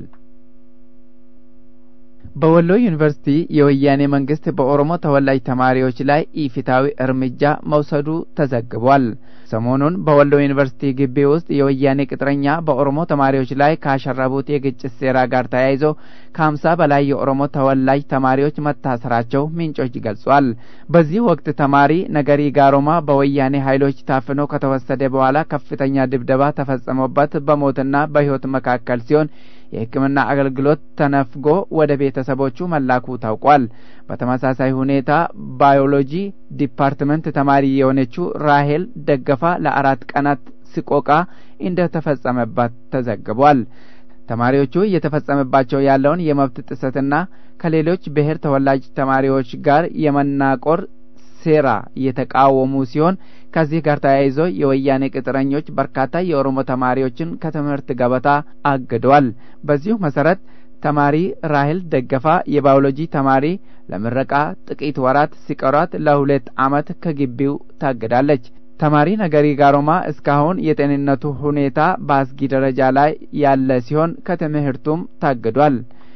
በወሎ ዩኒቨርሲቲ የወያኔ መንግስት በኦሮሞ ተወላጅ ተማሪዎች ላይ ኢፍትሐዊ እርምጃ መውሰዱ ተዘግቧል። ሰሞኑን በወሎ ዩኒቨርሲቲ ግቢ ውስጥ የወያኔ ቅጥረኛ በኦሮሞ ተማሪዎች ላይ ካሸረቡት የግጭት ሴራ ጋር ተያይዞ ከ50 በላይ የኦሮሞ ተወላጅ ተማሪዎች መታሰራቸው ምንጮች ገልጸዋል። በዚህ ወቅት ተማሪ ነገሪ ጋሮማ በወያኔ ኃይሎች ታፍኖ ከተወሰደ በኋላ ከፍተኛ ድብደባ ተፈጸመበት በሞትና በሕይወት መካከል ሲሆን የሕክምና አገልግሎት ተነፍጎ ወደ ቤተሰቦቹ መላኩ ታውቋል። በተመሳሳይ ሁኔታ ባዮሎጂ ዲፓርትመንት ተማሪ የሆነችው ራሄል ደገፋ ለ4 ቀናት ስቆቃ እንደተፈጸመባት ተዘግቧል። ተማሪዎቹ እየተፈጸመባቸው ያለውን የመብት ጥሰትና ከሌሎች ብሔር ተወላጅ ተማሪዎች ጋር የመናቆር ሴራ የተቃወሙ ሲሆን ከዚህ ጋር ተያይዞ የወያኔ ቅጥረኞች በርካታ የኦሮሞ ተማሪዎችን ከትምህርት ገበታ አግደዋል። በዚሁ መሰረት ተማሪ ራሄል ደገፋ የባዮሎጂ ተማሪ ለምረቃ ጥቂት ወራት ሲቀሯት ለ2 ዓመት ከግቢው ታግዳለች። ተማሪ ነገሪ ጋሮማ እስካሁን የጤንነቱ ሁኔታ በአስጊ ደረጃ ላይ ያለ ሲሆን ከትምህርቱም ታግዷል።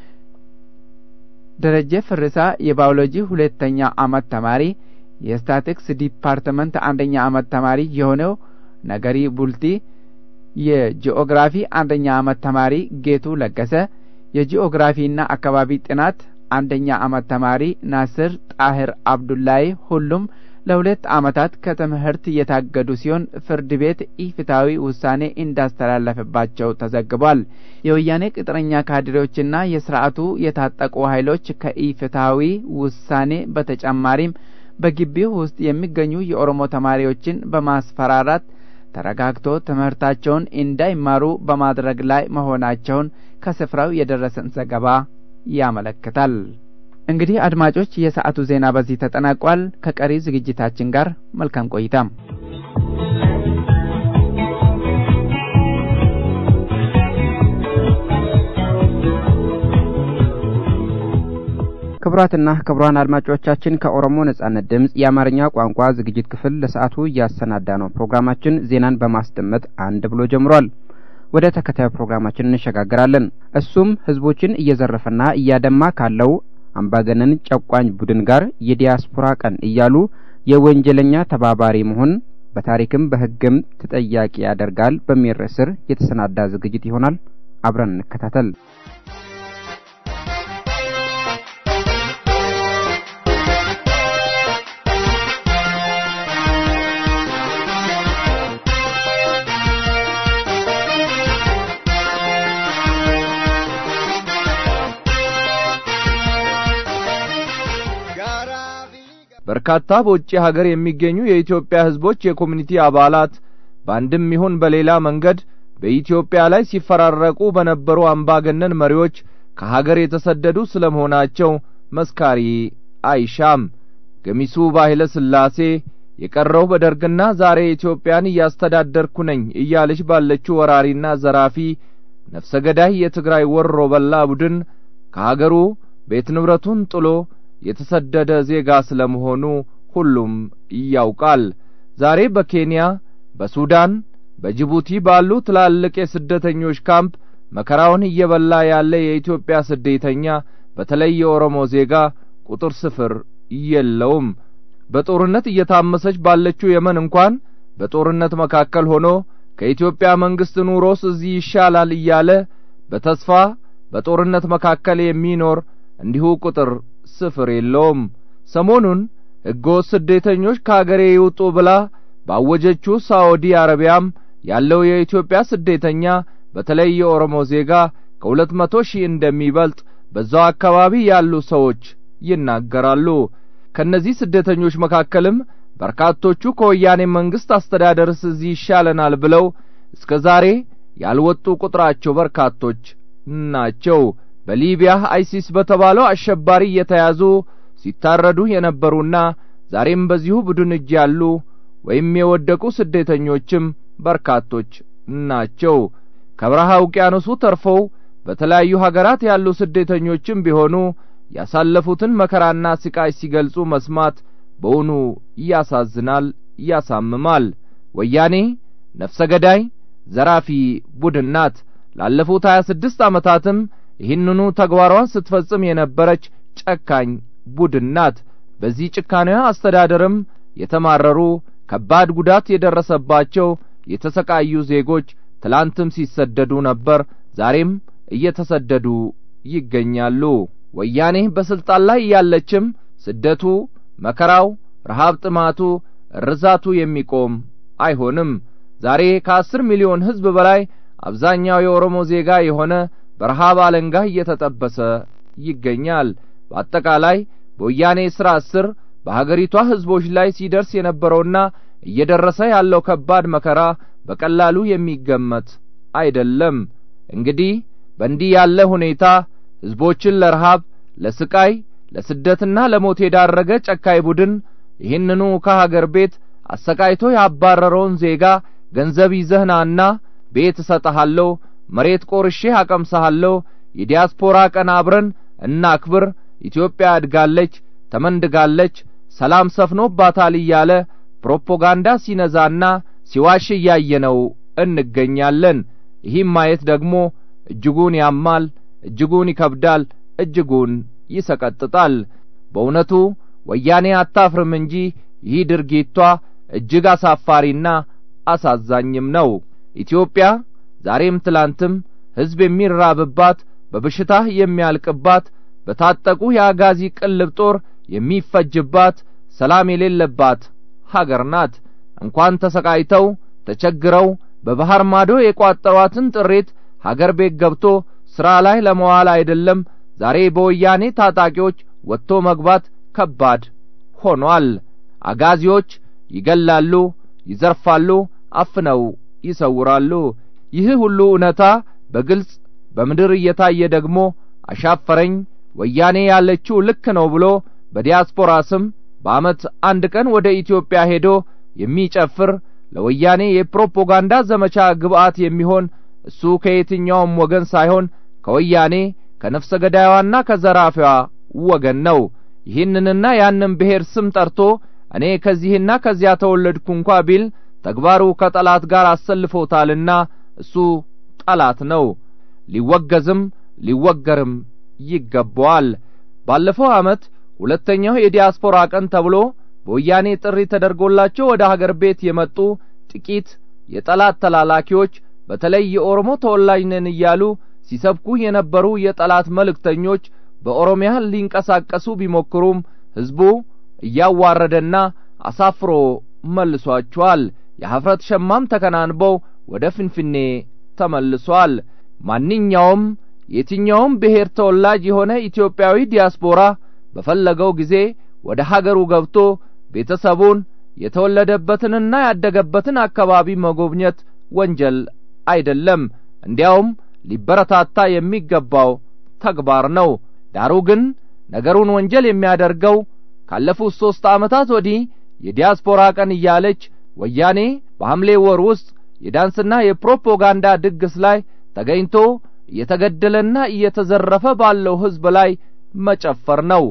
ደረጀ ፍርሳ የባዮሎጂ 2ኛ ዓመት ተማሪ የስታቲክስ ዲፓርትመንት 1ኛ ዓመት ተማሪ የሆነው ነገሪ ቡልቲ የጂኦግራፊ 1ኛ ዓመት ተማሪ ጌቱ ለገሰ የጂኦግራፊና አካባቢ ጥናት 1ኛ ዓመት ተማሪ ናስር ጣሂር አብዱላይ ሁሉም ለ2 ዓመታት ከትምህርት የታገዱ ሲሆን ፍርድ ቤት ኢፍትሐዊ ውሳኔ እንዳስተላለፈባቸው ተዘግቧል። የወያኔ ቅጥረኛ ካድሬዎችና የስርዓቱ የታጠቁ ኃይሎች ከኢፍትሐዊ ውሳኔ በተጨማሪም በግቢው ውስጥ የሚገኙ የኦሮሞ ተማሪዎችን በማስፈራራት ተረጋግቶ ትምህርታቸውን እንዳይማሩ በማድረግ ላይ መሆናቸውን ከስፍራው የደረሰን ዘገባ ያመለክታል። እንግዲህ አድማጮች የሰዓቱ ዜና በዚህ ተጠናቋል። ከቀሪ ዝግጅታችን ጋር መልካም ቆይታ። ክቡራትና ክቡራን አድማጮቻችን ከኦሮሞ ነጻነት ድምጽ የአማርኛ ቋንቋ ዝግጅት ክፍል ለሰዓቱ ያሰናዳነው ፕሮግራማችን ዜናን በማስደመጥ አንድ ብሎ ጀምሯል። ወደ ተከታዩ ፕሮግራማችን እንሸጋገራለን። እሱም ህዝቦችን እየዘረፈና እያደማ ካለው አምባገነን ጨቋኝ ቡድን ጋር የዲያስፖራ ቀን እያሉ የወንጀለኛ ተባባሪ መሆን በታሪክም በህግም ተጠያቂ ያደርጋል በሚል ርዕስ የተሰናዳ ዝግጅት ይሆናል። አብረን እንከታተል። በርካታ በውጭ ሀገር የሚገኙ የኢትዮጵያ ህዝቦች የኮሚኒቲ አባላት በአንድም ይሁን በሌላ መንገድ በኢትዮጵያ ላይ ሲፈራረቁ በነበሩ አምባገነን መሪዎች ከሀገር የተሰደዱ ስለመሆናቸው መስካሪ አይሻም። ገሚሱ በኃይለ ሥላሴ የቀረው በደርግና ዛሬ ኢትዮጵያን እያስተዳደርኩ ነኝ እያለች ባለችው ወራሪና ዘራፊ ነፍሰ ገዳይ የትግራይ ወሮ በላ ቡድን ከሀገሩ ቤት ንብረቱን ጥሎ የተሰደደ ዜጋ ስለመሆኑ ሁሉም ያውቃል። ዛሬ በኬንያ፣ በሱዳን፣ በጅቡቲ ባሉ ትላልቅ የስደተኞች ካምፕ መከራውን እየበላ ያለ የኢትዮጵያ ስደተኛ በተለይ የኦሮሞ ዜጋ ቁጥር ስፍር የለውም። በጦርነት እየታመሰች ባለችው የመን እንኳን በጦርነት መካከል ሆኖ ከኢትዮጵያ መንግስት ኑሮስ እዚህ ይሻላል እያለ በተስፋ በጦርነት መካከል የሚኖር እንዲሁ ቁጥር ስፍር የለውም። ሰሞኑን ሕገወጥ ስደተኞች ከአገሬ ይውጡ ብላ ባወጀችው ሳዑዲ አረቢያም ያለው የኢትዮጵያ ስደተኛ በተለይ የኦሮሞ ዜጋ ከ200,000 እንደሚበልጥ በዛው አካባቢ ያሉ ሰዎች ይናገራሉ። ከነዚህ ስደተኞች መካከልም በርካቶቹ ከወያኔ መንግስት አስተዳደርስ እዚህ ይሻለናል ብለው እስከዛሬ ያልወጡ ቁጥራቸው በርካቶች ናቸው። በሊቢያ አይሲስ በተባለው አሸባሪ የተያዙ ሲታረዱ የነበሩና ዛሬም በዚሁ ቡድን እጅ ያሉ ወይም የወደቁ ስደተኞችም በርካቶች ናቸው። ከበረሃ ውቅያኖሱ ተርፈው በተለያዩ ሀገራት ያሉ ስደተኞችም ቢሆኑ ያሳለፉትን መከራና ስቃይ ሲገልጹ መስማት በእውኑ ያሳዝናል፣ ያሳምማል። ወያኔ ነፍሰ ገዳይ ዘራፊ ቡድን ናት። ላለፉት 26 ዓመታትም ይህንኑ ተግባሯን ስትፈጽም የነበረች ጨካኝ ቡድን ናት። በዚህ ጭካኔዋ አስተዳደርም የተማረሩ ከባድ ጉዳት የደረሰባቸው የተሰቃዩ ዜጎች ትላንትም ሲሰደዱ ነበር፣ ዛሬም እየተሰደዱ ይገኛሉ። ወያኔ በስልጣን ላይ ያለችም ስደቱ፣ መከራው፣ ረሃብ፣ ጥማቱ፣ ርዛቱ የሚቆም አይሆንም። ዛሬ ከ10 ሚሊዮን ህዝብ በላይ አብዛኛው የኦሮሞ ዜጋ የሆነ በረሃብ አለንጋ እየተጠበሰ ይገኛል። በአጠቃላይ በወያኔ ስርዓት ስር በሀገሪቷ ህዝቦች ላይ ሲደርስ የነበረውና እየደረሰ ያለው ከባድ መከራ በቀላሉ የሚገመት አይደለም። እንግዲህ በእንዲህ ያለ ሁኔታ ህዝቦችን ለረሃብ፣ ለስቃይ፣ ለስደትና ለሞት የዳረገ ጨካኝ ቡድን ይህንኑ ከሀገር ቤት አሰቃይቶ ያባረረውን ዜጋ ገንዘብ ይዘህናና ቤት እሰጥሃለሁ፣ መሬት ቆርሼ አቀምሳለሁ፣ የዲያስፖራ ቀን አብረን እናክብር፣ ኢትዮጵያ አድጋለች፣ ተመንድጋለች፣ ሰላም ሰፍኖባታል እያለ ፕሮፓጋንዳ ሲነዛና ሲዋሽ እያየነው እንገኛለን። ይህም ማየት ደግሞ እጅጉን ያማል፣ እጅጉን ይከብዳል፣ እጅጉን ይሰቀጥጣል። በእውነቱ ወያኔ አታፍርም እንጂ ይህ ድርጊቷ እጅግ አሳፋሪና አሳዛኝም ነው። ኢትዮጵያ ዛሬም ትላንትም ሕዝብ የሚራብባት፣ በበሽታ የሚያልቅባት፣ በታጠቁ የአጋዚ ቅልብ ጦር የሚፈጅባት፣ ሰላም የሌለባት ሀገር ናት። እንኳን ተሰቃይተው ተቸግረው በባህር ማዶ የቋጠሯትን ጥሪት ሀገር ቤት ገብቶ ሥራ ላይ ለመዋል አይደለም ዛሬ በወያኔ ታጣቂዎች ወጥቶ መግባት ከባድ ሆኗል። አጋዚዎች ይገላሉ፣ ይዘርፋሉ፣ አፍነው ይሰውራሉ። ይህ ሁሉ እውነታ በግልጽ በምድር እየታየ ደግሞ አሻፈረኝ ወያኔ ያለችው ልክ ነው ብሎ በዲያስፖራ ስም በአመት አንድ ቀን ወደ ኢትዮጵያ ሄዶ የሚጨፍር ለወያኔ የፕሮፓጋንዳ ዘመቻ ግብዓት የሚሆን እሱ ከየትኛውም ወገን ሳይሆን ከወያኔ ከነፍሰ ገዳይዋና ከዘራፊዋ ወገን ነው። ይህንንና ያንን ብሔር ስም ጠርቶ እኔ ከዚህና ከዚያ ተወለድኩ እንኳ ቢል ተግባሩ ከጠላት ጋር አሰልፎታልና እሱ ጠላት ነው። ሊወገዝም ሊወገርም ይገባዋል። ባለፈው ዓመት ሁለተኛው የዲያስፖራ ቀን ተብሎ በወያኔ ጥሪ ተደርጎላቸው ወደ ሀገር ቤት የመጡ ጥቂት የጠላት ተላላኪዎች በተለይ የኦሮሞ ተወላጅ ነን እያሉ ሲሰብኩ የነበሩ የጠላት መልእክተኞች በኦሮሚያ ሊንቀሳቀሱ ቢሞክሩም ህዝቡ እያዋረደና አሳፍሮ መልሷቸዋል። የሀፍረት ሸማም ተከናንበው ወደ ፍንፍኔ ተመልሷል። ማንኛውም የትኛውም ብሔር ተወላጅ የሆነ ኢትዮጵያዊ ዲያስፖራ በፈለገው ጊዜ ወደ ሀገሩ ገብቶ ቤተሰቡን የተወለደበትንና ያደገበትን አካባቢ መጎብኘት ወንጀል አይደለም፣ እንዲያውም ሊበረታታ የሚገባው ተግባር ነው። ዳሩ ግን ነገሩን ወንጀል የሚያደርገው ካለፉት 3 ዓመታት ወዲህ የዲያስፖራ ቀን እያለች ወያኔ በሐምሌ ወር ውስጥ የዳንስና የፕሮፓጋንዳ ድግስ ላይ ተገኝቶ እየተገደለና እየተዘረፈ ባለው ህዝብ ላይ መጨፈር ነው።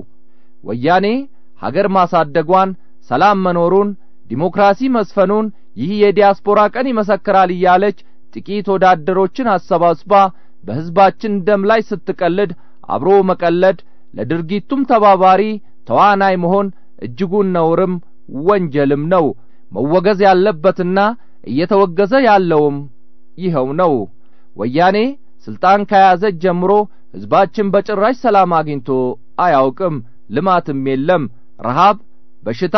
ወያኔ ሀገር ማሳደጓን፣ ሰላም መኖሩን፣ ዲሞክራሲ መስፈኑን ይህ የዲያስፖራ ቀን ይመሰክራል እያለች ጥቂት ወዳደሮችን አሰባስባ በህዝባችን ደም ላይ ስትቀልድ አብሮ መቀለድ፣ ለድርጊቱም ተባባሪ ተዋናይ መሆን እጅጉን ነውርም ወንጀልም ነው። መወገዝ ያለበትና እየተወገዘ ያለውም ይኸው ነው። ወያኔ ስልጣን ከያዘ ጀምሮ ህዝባችን በጭራሽ ሰላም አግኝቶ አያውቅም። ልማትም የለም። ረሃብ፣ በሽታ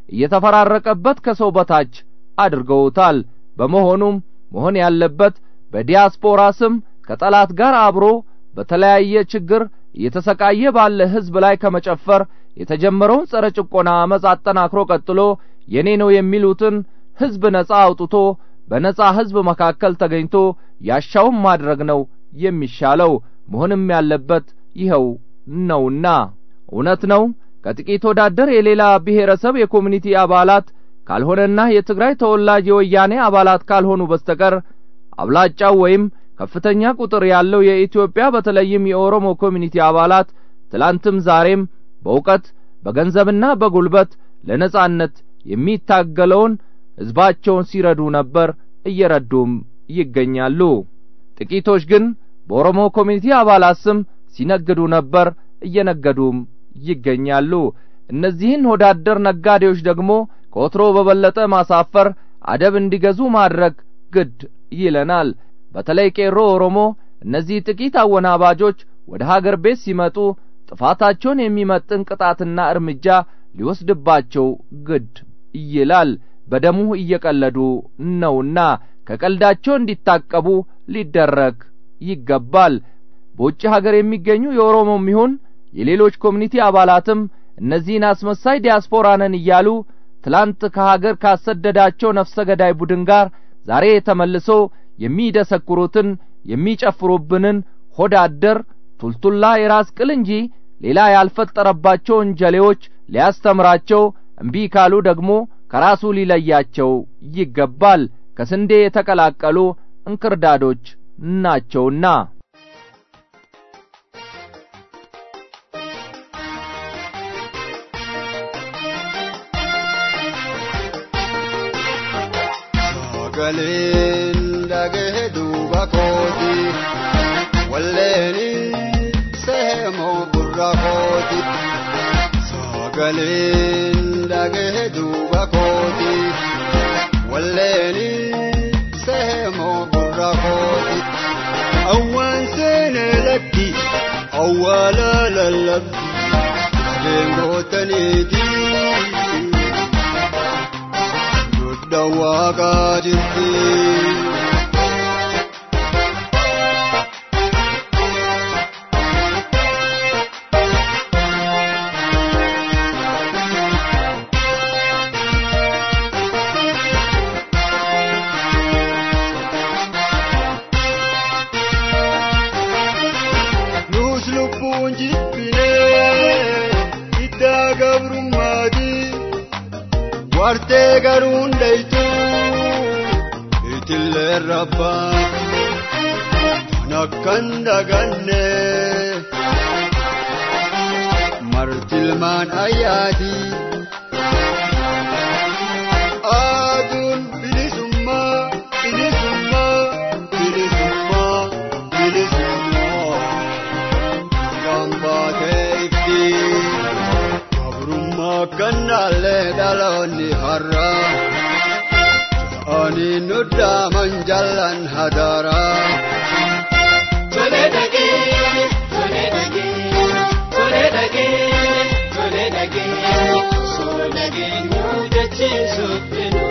እየተፈራረቀበት ከሰው በታች አድርገውታል። በመሆኑም መሆን ያለበት በዲያስፖራ ስም ከጠላት ጋር አብሮ በተለያየ ችግር እየተሰቃየ ባለ ህዝብ ላይ ከመጨፈር የተጀመረውን ጸረ ጭቆና አመጽ አጠናክሮ ቀጥሎ የኔ ነው የሚሉትን ህዝብ ነጻ አውጥቶ በነጻ ህዝብ መካከል ተገኝቶ ያሻውን ማድረግ ነው የሚሻለው። መሆንም ያለበት ይኸው ነውና እውነት ነው። ከጥቂት ወዳደር የሌላ ብሔረሰብ የኮሚኒቲ አባላት ካልሆነና የትግራይ ተወላጅ የወያኔ አባላት ካልሆኑ በስተቀር አብላጫው ወይም ከፍተኛ ቁጥር ያለው የኢትዮጵያ በተለይም የኦሮሞ ኮሚኒቲ አባላት ትላንትም ዛሬም በእውቀት በገንዘብና በጉልበት ለነጻነት የሚታገለውን ህዝባቸውን ሲረዱ ነበር፣ እየረዱም ይገኛሉ። ጥቂቶች ግን በኦሮሞ ኮሚኒቲ አባላት ስም ሲነግዱ ነበር፣ እየነገዱም ይገኛሉ። እነዚህን ወዳደር ነጋዴዎች ደግሞ ከወትሮ በበለጠ ማሳፈር፣ አደብ እንዲገዙ ማድረግ ግድ ይለናል። በተለይ ቄሮ ኦሮሞ እነዚህ ጥቂት አወናባጆች ወደ ሀገር ቤት ሲመጡ ጥፋታቸውን የሚመጥን ቅጣትና እርምጃ ሊወስድባቸው ግድ ይላል። በደሙ እየቀለዱ ነውና ከቀልዳቸው እንዲታቀቡ ሊደረግ ይገባል። በውጭ ሀገር የሚገኙ የኦሮሞም ይሁን የሌሎች ኮሚኒቲ አባላትም እነዚህን አስመሳይ ዲያስፖራ ነን እያሉ ትላንት ከሀገር ካሰደዳቸው ነፍሰ ገዳይ ቡድን ጋር ዛሬ ተመልሶ የሚደሰኩሩትን የሚጨፍሩብንን ሆዳደር ቱልቱላ የራስ ቅል እንጂ ሌላ ያልፈጠረባቸው እንጀሌዎች ሊያስተምራቸው እምቢ ካሉ ደግሞ ከራሱ ሊለያቸው ይገባል። ከስንዴ የተቀላቀሉ እንክርዳዶች ናቸውና። Sagaleen dhagee duuba kooti walleeni seemoo gurra kooti. Sagaleen dhagee duuba kooti walleeni seemoo gurra kooti. Awwaan seenee lakki awwaala lallabdi deemootaniiti. Dawaga jirti nus lubbuun jibbine iddaa gabrummaati wartee garuun daytuu rabba nakanda ganne martilman ayati adun bilisumma gamba teifti kabrumma kannale daloni harra ani nudda manjalan hadara Toledage nujachi supinu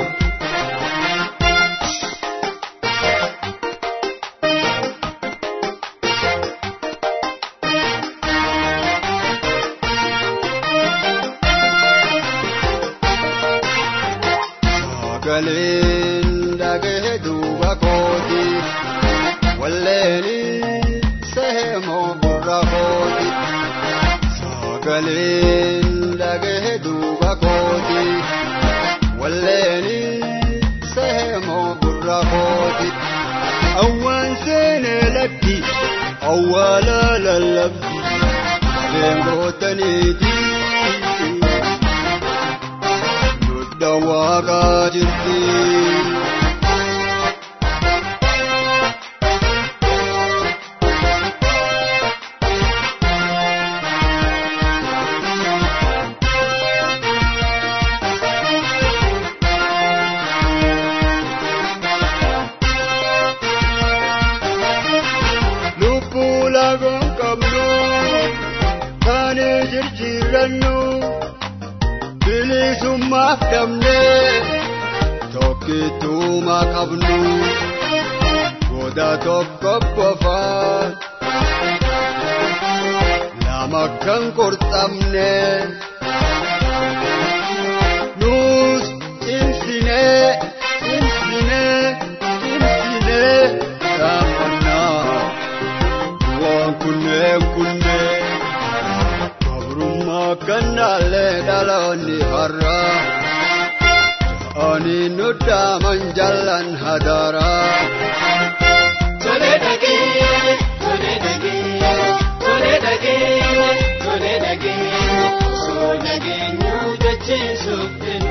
Galin dage duba koti walleni sehmo burra koti Galin dage duba koti walleni sehmo burra koti awan sene lakki awala lalabdi lengotaniti dawaga jirti lupula gon kablu tane jirjirannu bilisummaaf damne tokkituma qabnu goda tokko qofaan lama kan qorxamne nus cimsine raafanna waan kunne kannale daloni harra ani nudda manjalan hadara Toledage nujachi supinu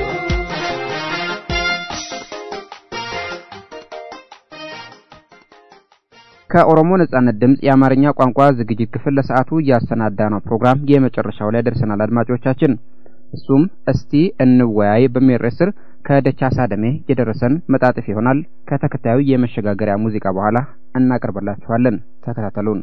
ከኦሮሞ ነጻነት ድምጽ የአማርኛ ቋንቋ ዝግጅት ክፍል ለሰዓቱ ያሰናዳነው ፕሮግራም የመጨረሻው ላይ ደርሰናል አድማጮቻችን። እሱም እስቲ እንወያይ በሚል ርዕስ ከደቻሳ ደሜ የደረሰን መጣጥፍ ይሆናል። ከተከታዩ የመሸጋገሪያ ሙዚቃ በኋላ እናቀርብላችኋለን። ተከታተሉን።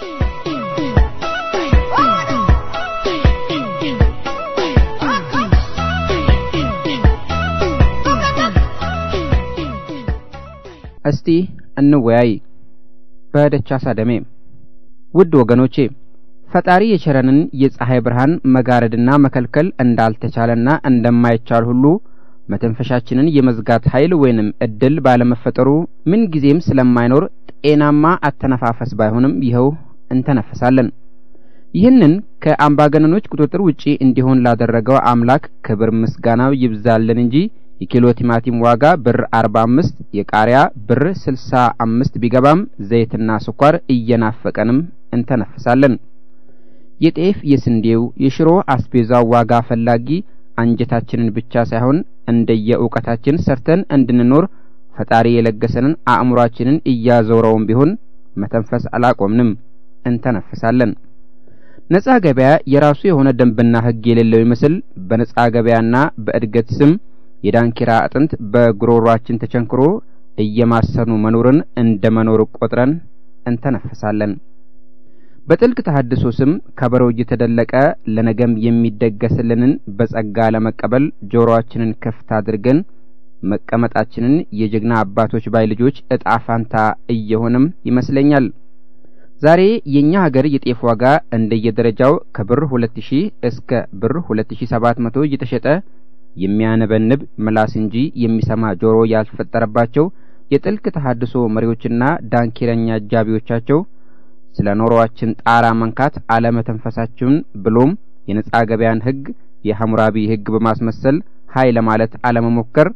እስቲ እንወያይ በደቻሳ ደሜ። ውድ ወገኖቼ ፈጣሪ የቸረንን የፀሐይ ብርሃን መጋረድና መከልከል እንዳልተቻለና እንደማይቻል ሁሉ መተንፈሻችንን የመዝጋት ኃይል ወይንም እድል ባለመፈጠሩ ምን ጊዜም ስለማይኖር ጤናማ አተነፋፈስ ባይሆንም ይኸው እንተነፈሳለን። ይህንን ከአምባገነኖች ቁጥጥር ውጪ እንዲሆን ላደረገው አምላክ ክብር ምስጋናው ይብዛልን እንጂ የኪሎ ቲማቲም ዋጋ ብር 45 የቃሪያ ብር 65 ቢገባም ዘይትና ስኳር እየናፈቀንም እንተነፈሳለን። የጤፍ የስንዴው የሽሮ አስቤዛው ዋጋ ፈላጊ አንጀታችንን ብቻ ሳይሆን እንደየእውቀታችን ሰርተን እንድንኖር ፈጣሪ የለገሰንን አእምሮአችንን እያዞረውም ቢሆን መተንፈስ አላቆምንም፣ እንተነፈሳለን። ነፃ ገበያ የራሱ የሆነ ደንብና ህግ የሌለው ይመስል በነፃ ገበያና በእድገት ስም የዳንኪራ አጥንት በጉሮሮአችን ተቸንክሮ እየማሰኑ መኖርን እንደመኖር ቆጥረን እንተነፈሳለን። በጥልቅ ተሐድሶ ስም ከበሮ እየተደለቀ ለነገም የሚደገስልንን በጸጋ ለመቀበል ጆሮአችንን ክፍት አድርገን መቀመጣችንን የጀግና አባቶች ባይ ልጆች እጣፋንታ እየሆነም ይመስለኛል። ዛሬ የኛ ሀገር የጤፍ ዋጋ እንደየደረጃው ከብር 2000 እስከ ብር 2700 እየተሸጠ የሚያነበንብ ምላስ እንጂ የሚሰማ ጆሮ ያልፈጠረባቸው የጥልቅ ተሐድሶ መሪዎችና ዳንኪረኛ አጃቢዎቻቸው ስለ ኖሮአችን ጣራ መንካት አለመተንፈሳችን ብሎም የነጻ ገበያን ህግ የሐሙራቢ ህግ በማስመሰል ኃይለ ማለት አለመሞከር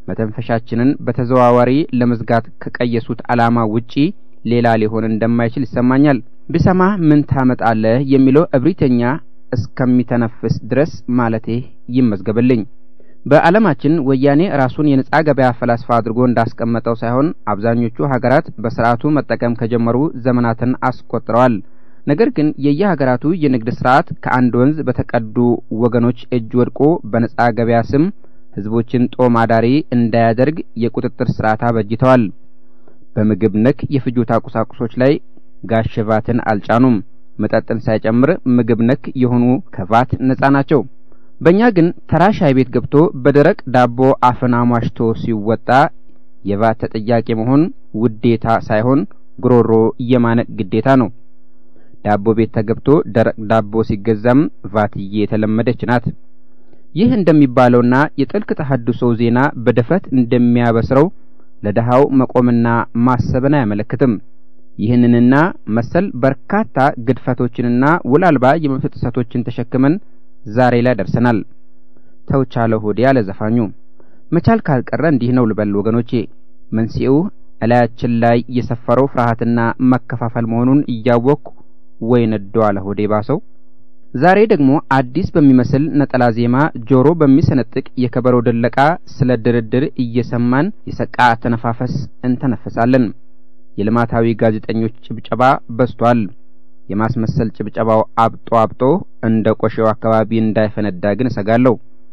መተንፈሻችንን በተዘዋዋሪ ለመዝጋት ከቀየሱት ዓላማ ውጪ ሌላ ሊሆን እንደማይችል ይሰማኛል። ብሰማ ምን ታመጣለህ የሚለው እብሪተኛ እስከሚተነፍስ ድረስ ማለቴ ይመዝገብልኝ። በዓለማችን ወያኔ ራሱን የነጻ ገበያ ፈላስፋ አድርጎ እንዳስቀመጠው ሳይሆን አብዛኞቹ ሀገራት በስርዓቱ መጠቀም ከጀመሩ ዘመናትን አስቆጥረዋል። ነገር ግን የየሀገራቱ የንግድ ስርዓት ከአንድ ወንዝ በተቀዱ ወገኖች እጅ ወድቆ በነጻ ገበያ ስም ህዝቦችን ጦም አዳሪ እንዳያደርግ የቁጥጥር ስርዓት አበጅተዋል። በምግብ ነክ የፍጆታ ቁሳቁሶች ላይ ጋሽቫትን አልጫኑም። መጠጥን ሳይጨምር ምግብ ነክ የሆኑ ከቫት ነጻ ናቸው። በእኛ ግን ተራ ሻይ ቤት ገብቶ በደረቅ ዳቦ አፍን አሟሽቶ ሲወጣ የቫት ተጠያቂ መሆን ውዴታ ሳይሆን ጉሮሮ የማነቅ ግዴታ ነው። ዳቦ ቤት ተገብቶ ደረቅ ዳቦ ሲገዛም ቫትዬ የተለመደች ናት። ይህ እንደሚባለውና የጥልቅ ተሐድሶ ዜና በድፍረት እንደሚያበስረው ለደሃው መቆምና ማሰብን አያመለክትም። ይህንንና መሰል በርካታ ግድፈቶችንና ውል አልባ የመብት ጥሰቶችን ተሸክመን ዛሬ ላይ ደርሰናል። ተውቻለ ሆዴ ያለ ዘፋኙ መቻል ካልቀረ እንዲህ ነው ልበል ወገኖቼ። መንስኤው እላያችን ላይ የሰፈረው ፍርሃትና መከፋፈል መሆኑን እያወቅኩ ወይ ነዶ አለ ሆዴ ባሰው። ዛሬ ደግሞ አዲስ በሚመስል ነጠላ ዜማ ጆሮ በሚሰነጥቅ የከበሮ ድለቃ ስለ ድርድር እየሰማን የሰቃ ተነፋፈስ እንተነፈሳለን። የልማታዊ ጋዜጠኞች ጭብጨባ በስቷል። የማስመሰል ጭብጨባው አብጦ እንደ ቆሼው አካባቢ እንዳይፈነዳ ግን እሰጋለሁ።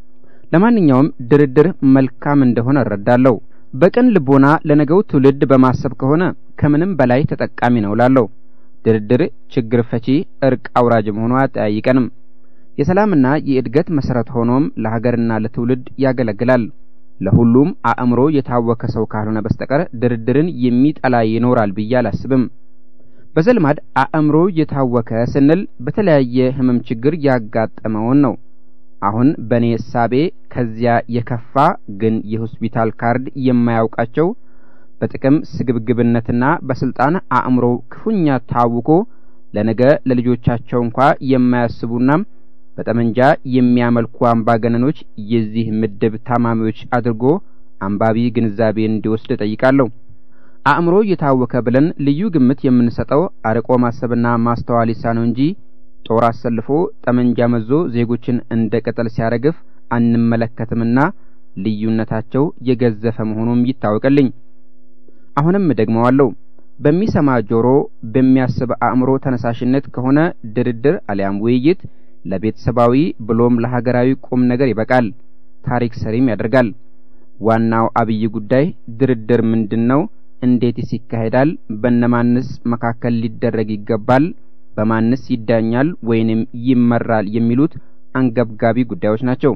ለማንኛውም ድርድር መልካም እንደሆነ እረዳለሁ። በቅን ልቦና ለነገው ትውልድ በማሰብ ከሆነ ከምንም በላይ ተጠቃሚ ነው እላለሁ። ድርድር ችግር ፈቺ እርቅ አውራጅ መሆኑ አያጠያይቀንም። የሰላምና የእድገት መሰረት ሆኖም ለሀገርና ለትውልድ ያገለግላል። ለሁሉም አእምሮ የታወከ ሰው ካልሆነ በስተቀር ድርድርን የሚጠላ ይኖራል ብዬ አላስብም። በዘልማድ አእምሮ የታወከ ስንል በተለያየ ህመም ችግር ያጋጠመውን ነው። አሁን በኔ ሳቤ ከዚያ የከፋ ግን የሆስፒታል ካርድ የማያውቃቸው በጥቅም ስግብግብነትና በስልጣን አእምሮ ክፉኛ ታውቆ ለነገ ለልጆቻቸው እንኳን የማያስቡና በጠመንጃ የሚያመልኩ አምባገነኖች የዚህ ምድብ ታማሚዎች አድርጎ አንባቢ ግንዛቤ እንዲወስድ ጠይቃለሁ። አእምሮ የታወከ ብለን ልዩ ግምት የምንሰጠው አርቆ ማሰብና ማስተዋል ይሳነው እንጂ ጦር አሰልፎ ጠመንጃ መዞ ዜጎችን እንደ ቅጠል ሲያረግፍ አንመለከትምና ልዩነታቸው የገዘፈ መሆኑም ይታወቅልኝ። አሁንም ደግመዋለሁ። በሚሰማ ጆሮ በሚያስብ አእምሮ ተነሳሽነት ከሆነ ድርድር አሊያም ውይይት ለቤተሰባዊ ብሎም ለሀገራዊ ቁም ነገር ይበቃል፣ ታሪክ ሰሪም ያደርጋል። ዋናው አብይ ጉዳይ ድርድር ምንድነው? እንዴትስ ይካሄዳል? በነማንስ መካከል ሊደረግ ይገባል? በማንስ ይዳኛል ወይንም ይመራል? የሚሉት አንገብጋቢ ጉዳዮች ናቸው።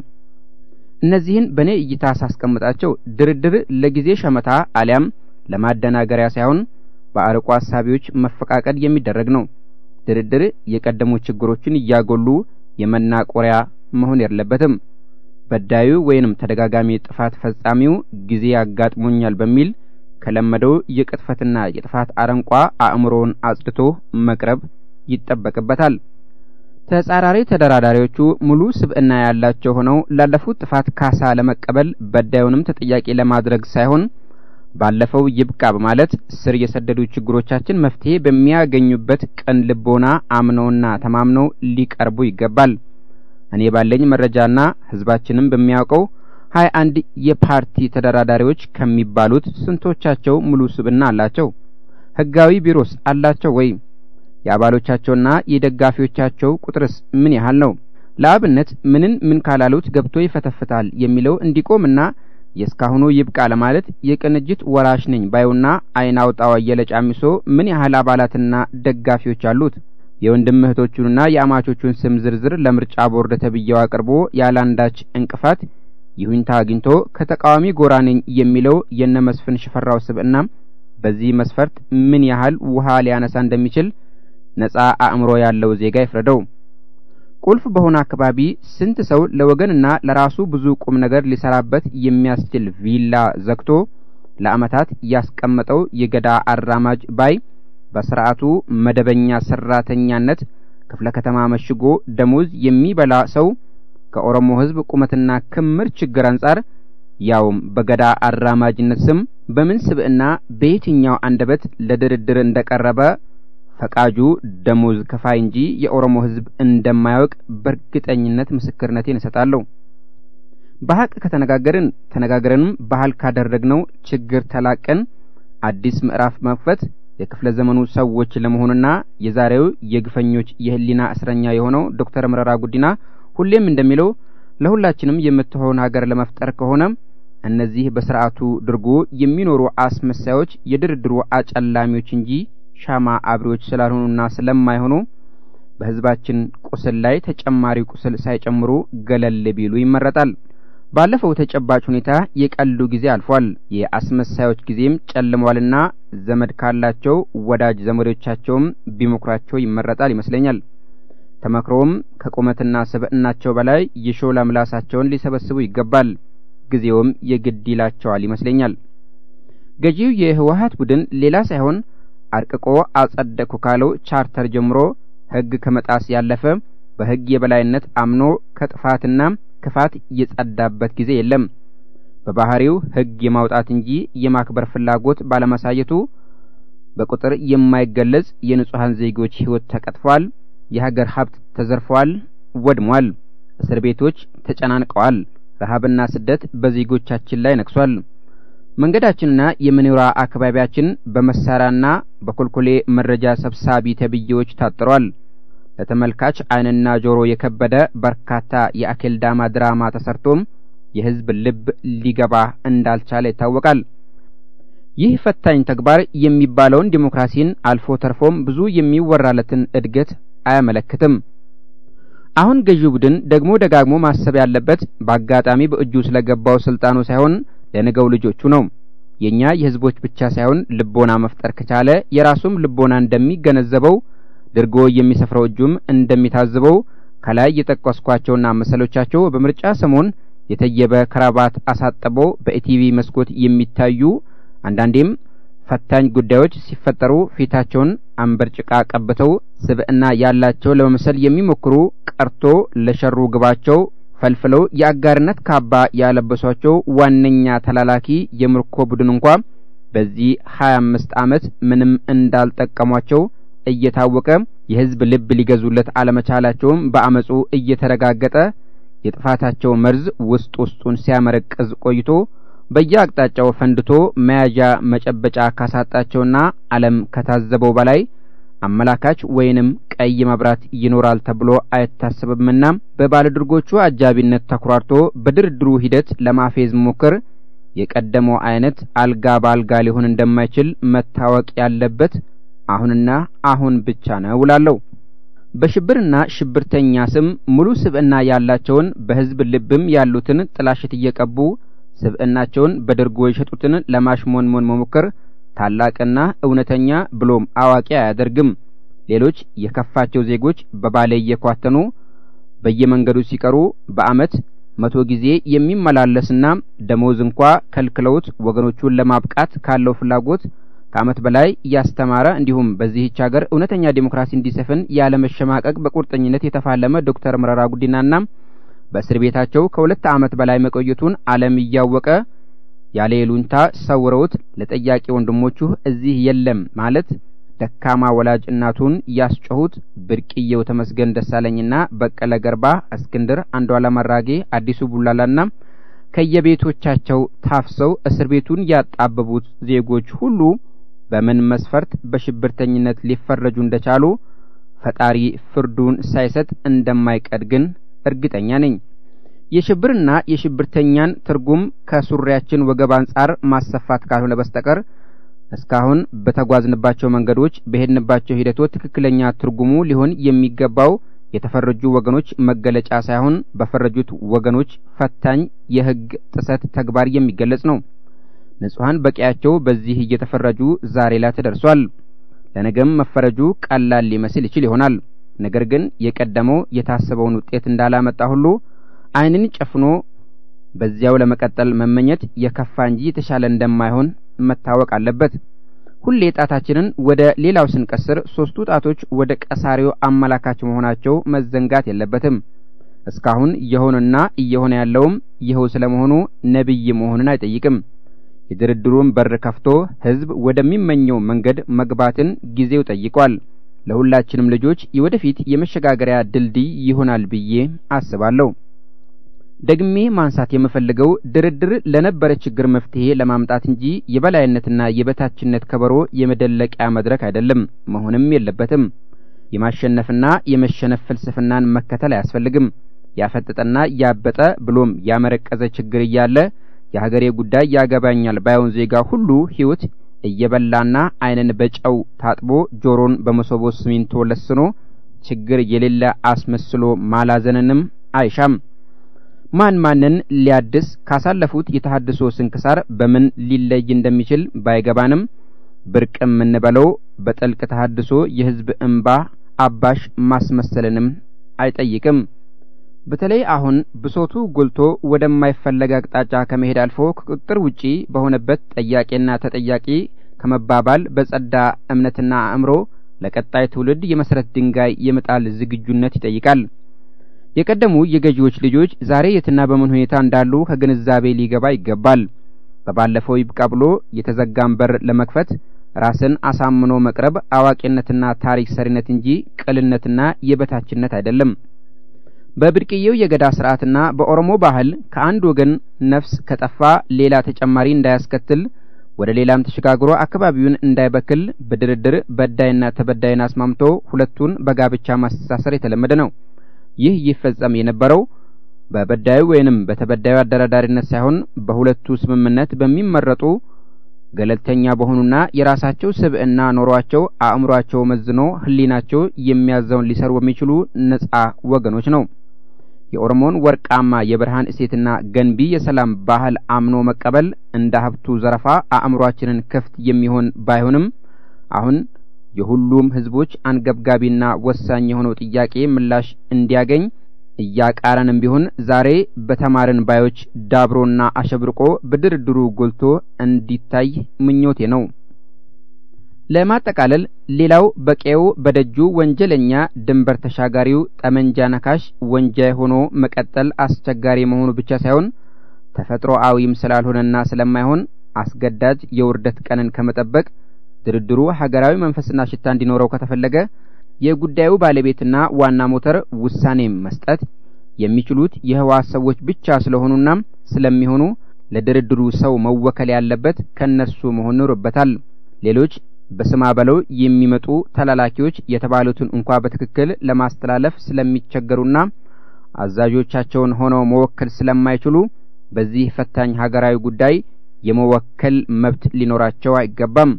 እነዚህን በኔ እይታ ሳስቀምጣቸው ድርድር ለጊዜ ሸመታ አሊያም ለማደናገሪያ ሳይሆን በአርቆ ሐሳቢዎች መፈቃቀድ የሚደረግ ነው። ድርድር የቀደሙ ችግሮችን እያጎሉ የመናቆሪያ መሆን የለበትም። በዳዩ ወይንም ተደጋጋሚ ጥፋት ፈጻሚው ጊዜ ያጋጥሞኛል በሚል ከለመደው የቅጥፈትና የጥፋት አረንቋ አእምሮን አጽድቶ መቅረብ ይጠበቅበታል። ተጻራሪ ተደራዳሪዎቹ ሙሉ ስብዕና ያላቸው ሆነው ላለፉት ጥፋት ካሳ ለመቀበል በዳዩንም ተጠያቂ ለማድረግ ሳይሆን ባለፈው ይብቃ በማለት ስር የሰደዱ ችግሮቻችን መፍትሄ በሚያገኙበት ቀን ልቦና አምነውና ተማምነው ሊቀርቡ ይገባል። እኔ ባለኝ መረጃና ህዝባችንም በሚያውቀው 21 የፓርቲ ተደራዳሪዎች ከሚባሉት ስንቶቻቸው ሙሉ ስብዕና አላቸው? ህጋዊ ቢሮስ አላቸው ወይ? የአባሎቻቸውና የደጋፊዎቻቸው ቁጥርስ ምን ያህል ነው? ለአብነት ምን ካላሉት ገብቶ ይፈተፍታል የሚለው እንዲቆምና የስካሁኑ ይብቃ ለማለት የቅንጅት ወራሽ ነኝ ባዩና አይናውጣው የለጫሚሶ ምን ያህል አባላትና ደጋፊዎች አሉት? የወንድም እህቶቹንና የአማቾቹን ስም ዝርዝር ለምርጫ ቦርድ ተብየው አቅርቦ ያላንዳች እንቅፋት ይሁንታ አግኝቶ ከተቃዋሚ ጎራ ነኝ የሚለው የነመስፍን ሽፈራው ስብዕና በዚህ መስፈርት ምን ያህል ውሃ ሊያነሳ እንደሚችል ነፃ አእምሮ ያለው ዜጋ ይፍረደው። ቁልፍ በሆነ አካባቢ ስንት ሰው ለወገንና ለራሱ ብዙ ቁም ነገር ሊሰራበት የሚያስችል ቪላ ዘግቶ ለአመታት ያስቀመጠው የገዳ አራማጅ ባይ በስርዓቱ መደበኛ ሰራተኛነት ክፍለ ከተማ መሽጎ ደሞዝ የሚበላ ሰው ከኦሮሞ ህዝብ ቁመትና ክምር ችግር አንጻር ያውም በገዳ አራማጅነት ስም በምን ስብዕና በየትኛው አንደበት ለድርድር እንደቀረበ ፈቃጁ ደሞዝ ከፋይ እንጂ የኦሮሞ ሕዝብ እንደማያውቅ በእርግጠኝነት ምስክርነቴን እሰጣለሁ። በሐቅ ተነጋግረንም ባህል ካደረግነው ችግር ተላቀን አዲስ ምዕራፍ መክፈት የክፍለ ዘመኑ ሰዎች ለመሆኑና የዛሬው የግፈኞች የህሊና እስረኛ የሆነው ዶክተር መረራ ጉዲና ሁሌም እንደሚለው ለሁላችንም የምትሆን ሀገር ለመፍጠር ከሆነ እነዚህ በስርዓቱ ድርጎ የሚኖሩ አስመሳዮች የድርድሩ አጨላሚዎች እንጂ ሻማ አብሪዎች ስላልሆኑና ስለማይሆኑ በህዝባችን ቁስል ላይ ተጨማሪ ቁስል ሳይጨምሩ ገለል ቢሉ ይመረጣል። ባለፈው ተጨባጭ ሁኔታ የቀሉ ጊዜ አልፏል። የአስመሳዮች ጊዜም ጨልሟልና ዘመድ ካላቸው ወዳጅ ዘመዶቻቸውም ቢመክሯቸው ይመረጣል ይመስለኛል። ተመክሮም ከቁመትና ስብዕናቸው በላይ የሾላ ምላሳቸውን ሊሰበስቡ ይገባል። ጊዜውም የግድ ይላቸዋል ይመስለኛል። ገዢው የህወሓት ቡድን ሌላ ሳይሆን አርቅቆ አጸደቅኩ ካለው ቻርተር ጀምሮ ህግ ከመጣስ ያለፈ በህግ የበላይነት አምኖ ከጥፋትና ክፋት የጸዳበት ጊዜ የለም። በባህሪው ህግ የማውጣት እንጂ የማክበር ፍላጎት ባለማሳየቱ በቁጥር የማይገለጽ የንጹሃን ዜጎች ህይወት ተቀጥፏል። የሀገር ሀብት ተዘርፏል፣ ወድሟል። እስር ቤቶች ተጨናንቀዋል። ረሃብና ስደት በዜጎቻችን ላይ ነክሷል። መንገዳችንና የመኖሪያ አካባቢያችን በመሳሪያና በኮልኮሌ መረጃ ሰብሳቢ ተብዬዎች ታጥሯል። ለተመልካች ዓይንና ጆሮ የከበደ በርካታ የአኬልዳማ ድራማ ተሰርቶም የህዝብ ልብ ሊገባ እንዳልቻለ ይታወቃል። ይህ ፈታኝ ተግባር የሚባለውን ዲሞክራሲን አልፎ ተርፎም ብዙ የሚወራለትን እድገት አያመለክትም። አሁን ገዢው ቡድን ደግሞ ደጋግሞ ማሰብ ያለበት በአጋጣሚ በእጁ ስለገባው ስልጣኑ ሳይሆን ለነገው ልጆቹ ነው። የኛ የህዝቦች ብቻ ሳይሆን ልቦና መፍጠር ከቻለ የራሱም ልቦና እንደሚገነዘበው ድርጎ የሚሰፍረው እጁም እንደሚታዘበው ከላይ የጠቀስኳቸውና መሰሎቻቸው በምርጫ ሰሞን የተየበ ክራባት አሳጥቦ በኢቲቪ መስኮት የሚታዩ አንዳንዴም ፈታኝ ጉዳዮች ሲፈጠሩ ፊታቸውን አንበርጭቃ ቀብተው ስብዕና ያላቸው ለመምሰል የሚሞክሩ ቀርቶ ለሸሩ ግባቸው ፈልፍለው የአጋርነት ካባ ያለበሷቸው ዋነኛ ተላላኪ የምርኮ ቡድን እንኳን በዚህ 25 ዓመት ምንም እንዳልጠቀሟቸው እየታወቀ የህዝብ ልብ ሊገዙለት አለመቻላቸውም በአመጹ እየተረጋገጠ የጥፋታቸው መርዝ ውስጡን ሲያመረቅዝ ቆይቶ በየአቅጣጫው ፈንድቶ መያዣ መጨበጫ ካሳጣቸውና ዓለም ከታዘበው በላይ አመላካች ወይንም ቀይ መብራት ይኖራል ተብሎ አይታሰብምና በባለድርጎቹ አጃቢነት ተኩራርቶ በድርድሩ ሂደት ለማፌዝ ሞክር የቀደመው አይነት አልጋ ባልጋ ሊሆን እንደማይችል መታወቅ ያለበት አሁንና አሁን ብቻ ነው እላለሁ። በሽብርና ሽብርተኛ ስም ሙሉ ስብዕና ያላቸውን በህዝብ ልብም ያሉትን ጥላሽት እየቀቡ ስብዕናቸውን በድርጎ የሸጡትን ለማሽሞንሞን መሞከር ታላቅና እውነተኛ ብሎም አዋቂ አያደርግም። ሌሎች የከፋቸው ዜጎች በባለ እየኳተኑ በየመንገዱ ሲቀሩ በአመት 100 ጊዜ የሚመላለስና ደሞዝ እንኳ ከልክለውት ወገኖቹን ለማብቃት ካለው ፍላጎት ከአመት በላይ ያስተማረ እንዲሁም በዚህች ሀገር እውነተኛ ዲሞክራሲ እንዲሰፍን ያለ መሸማቀቅ በቁርጠኝነት የተፋለመ ዶክተር መረራ ጉዲናና በእስር ቤታቸው ከ2 ዓመት በላይ መቆየቱን ዓለም እያወቀ ያለ ይሉኝታ ሰውረውት ለጠያቂ ወንድሞቹ እዚህ የለም ማለት ደካማ ወላጅ እናቱን ያስጮሁት ብርቅዬው ተመስገን ደሳለኝና በቀለ ገርባ፣ እስክንድር፣ አንዱዓለም አራጌ፣ አዲሱ ቡላላና ከየቤቶቻቸው ታፍሰው እስር ቤቱን ያጣበቡት ዜጎች ሁሉ በምን መስፈርት በሽብርተኝነት ሊፈረጁ እንደቻሉ ፈጣሪ ፍርዱን ሳይሰጥ እንደማይቀር ግን እርግጠኛ ነኝ። የሽብርና የሽብርተኛን ትርጉም ከሱሪያችን ወገብ አንጻር ማሰፋት ካልሆነ በስተቀር እስካሁን በተጓዝንባቸው መንገዶች በሄድንባቸው ሂደቶች ትክክለኛ ትርጉሙ ሊሆን የሚገባው የተፈረጁ ወገኖች መገለጫ ሳይሆን በፈረጁት ወገኖች ፈታኝ የህግ ጥሰት ተግባር የሚገለጽ ነው። ንጹሃን በቂያቸው በዚህ እየተፈረጁ ዛሬ ላይ ተደርሷል። ለነገም መፈረጁ ቀላል ሊመስል ይችል ይሆናል። ነገር ግን የቀደመው የታሰበውን ውጤት እንዳላመጣ ሁሉ ዓይንን ጨፍኖ በዚያው ለመቀጠል መመኘት የከፋ እንጂ የተሻለ እንደማይሆን መታወቅ አለበት። ሁሌ ጣታችንን ወደ ሌላው ስንቀስር 3ቱ ጣቶች ወደ ቀሳሪው አመላካች መሆናቸው መዘንጋት የለበትም። እስካሁን የሆነና እየሆነ ያለውም ይኸው ስለመሆኑ ነብይ መሆንን አይጠይቅም። የድርድሩን በር ከፍቶ ህዝብ ወደሚመኘው መንገድ መግባትን ጊዜው ጠይቋል። ለሁላችንም ልጆች የወደፊት የመሸጋገሪያ ድልድይ ይሆናል ብዬ አስባለሁ። ደግሜ ማንሳት የምፈልገው ድርድር ለነበረ ችግር መፍትሄ ለማምጣት እንጂ የበላይነትና የበታችነት ከበሮ የመደለቂያ መድረክ አይደለም፣ መሆንም የለበትም። የማሸነፍና የመሸነፍ ፍልስፍናን መከተል አያስፈልግም። ያፈጠጠና ያበጠ ብሎም ያመረቀዘ ችግር እያለ የሀገሬ ጉዳይ ያገባኛል ባይሆን ዜጋ ሁሉ ህይወት እየበላና አይንን በጨው ታጥቦ ጆሮን በመሶቦ ሲሚንቶ ለስኖ ችግር የሌለ አስመስሎ ማላዘንንም አይሻም። ማንን ሊያድስ ካሳለፉት የተሐድሶ ስንክሳር በምን ሊለይ እንደሚችል ባይገባንም ብርቅም እንበለው በጥልቅ ተሐድሶ የህዝብ እንባ አባሽ ማስመሰልንም አይጠይቅም። በተለይ አሁን ብሶቱ ጎልቶ ወደማይፈለግ አቅጣጫ ከመሄድ አልፎ ከቁጥጥር ውጪ በሆነበት ጠያቂና ተጠያቂ ከመባባል በጸዳ እምነትና አእምሮ ለቀጣይ ትውልድ የመሰረት ድንጋይ የመጣል ዝግጁነት ይጠይቃል። የቀደሙ የገዢዎች ልጆች ዛሬ የትና በምን ሁኔታ እንዳሉ ከግንዛቤ ሊገባ ይገባል። በባለፈው ይብቃ ብሎ የተዘጋን በር ለመክፈት ራስን አሳምኖ መቅረብ አዋቂነትና ታሪክ ሰሪነት እንጂ ቅልነትና የበታችነት አይደለም። በብርቅዬው የገዳ ስርዓትና በኦሮሞ ባህል ከአንድ ወገን ነፍስ ከጠፋ ሌላ ተጨማሪ እንዳያስከትል ወደ ሌላም ተሸጋግሮ አካባቢውን እንዳይበክል በድርድር በዳይና ተበዳይን አስማምቶ ሁለቱን በጋብቻ ማስተሳሰር የተለመደ ነው። ይህ ይፈጸም የነበረው በበዳዩ ወይንም በተበዳዩ አደራዳሪነት ሳይሆን በሁለቱ ስምምነት በሚመረጡ ገለልተኛ በሆኑና የራሳቸው ስብዕና ኖሯቸው አእምሮአቸው መዝኖ ህሊናቸው የሚያዘውን ሊሰሩ በሚችሉ ነጻ ወገኖች ነው። የኦሮሞን ወርቃማ የብርሃን እሴትና ገንቢ የሰላም ባህል አምኖ መቀበል እንደ ሀብቱ ዘረፋ አእምሮአችንን ክፍት የሚሆን ባይሆንም አሁን የሁሉም ህዝቦች አንገብጋቢና ወሳኝ የሆነው ጥያቄ ምላሽ እንዲያገኝ እያቃረንም ቢሆን ዛሬ በተማርን ባዮች ዳብሮና አሸብርቆ በድርድሩ ጎልቶ እንዲታይ ምኞቴ ነው። ለማጠቃለል ሌላው በቀው በደጁ ወንጀለኛ ድንበር ተሻጋሪው ጠመንጃ ነካሽ ወንጃይ ሆኖ መቀጠል አስቸጋሪ መሆኑ ብቻ ሳይሆን ተፈጥሮአዊም ስላልሆነና ስለማይሆን አስገዳጅ የውርደት ቀንን ከመጠበቅ ድርድሩ ሀገራዊ መንፈስና ሽታ እንዲኖረው ከተፈለገ የጉዳዩ ባለቤትና ዋና ሞተር ውሳኔ መስጠት የሚችሉት የህዋስ ሰዎች ብቻ ስለሆኑና ስለሚሆኑ ለድርድሩ ሰው መወከል ያለበት ከነሱ መሆን ይኖርበታል። ሌሎች በስማ በለው የሚመጡ ተላላኪዎች የተባሉትን እንኳን በትክክል ለማስተላለፍ ስለሚቸገሩና አዛዦቻቸውን ሆነው መወከል ስለማይችሉ በዚህ ፈታኝ ሀገራዊ ጉዳይ የመወከል መብት ሊኖራቸው አይገባም።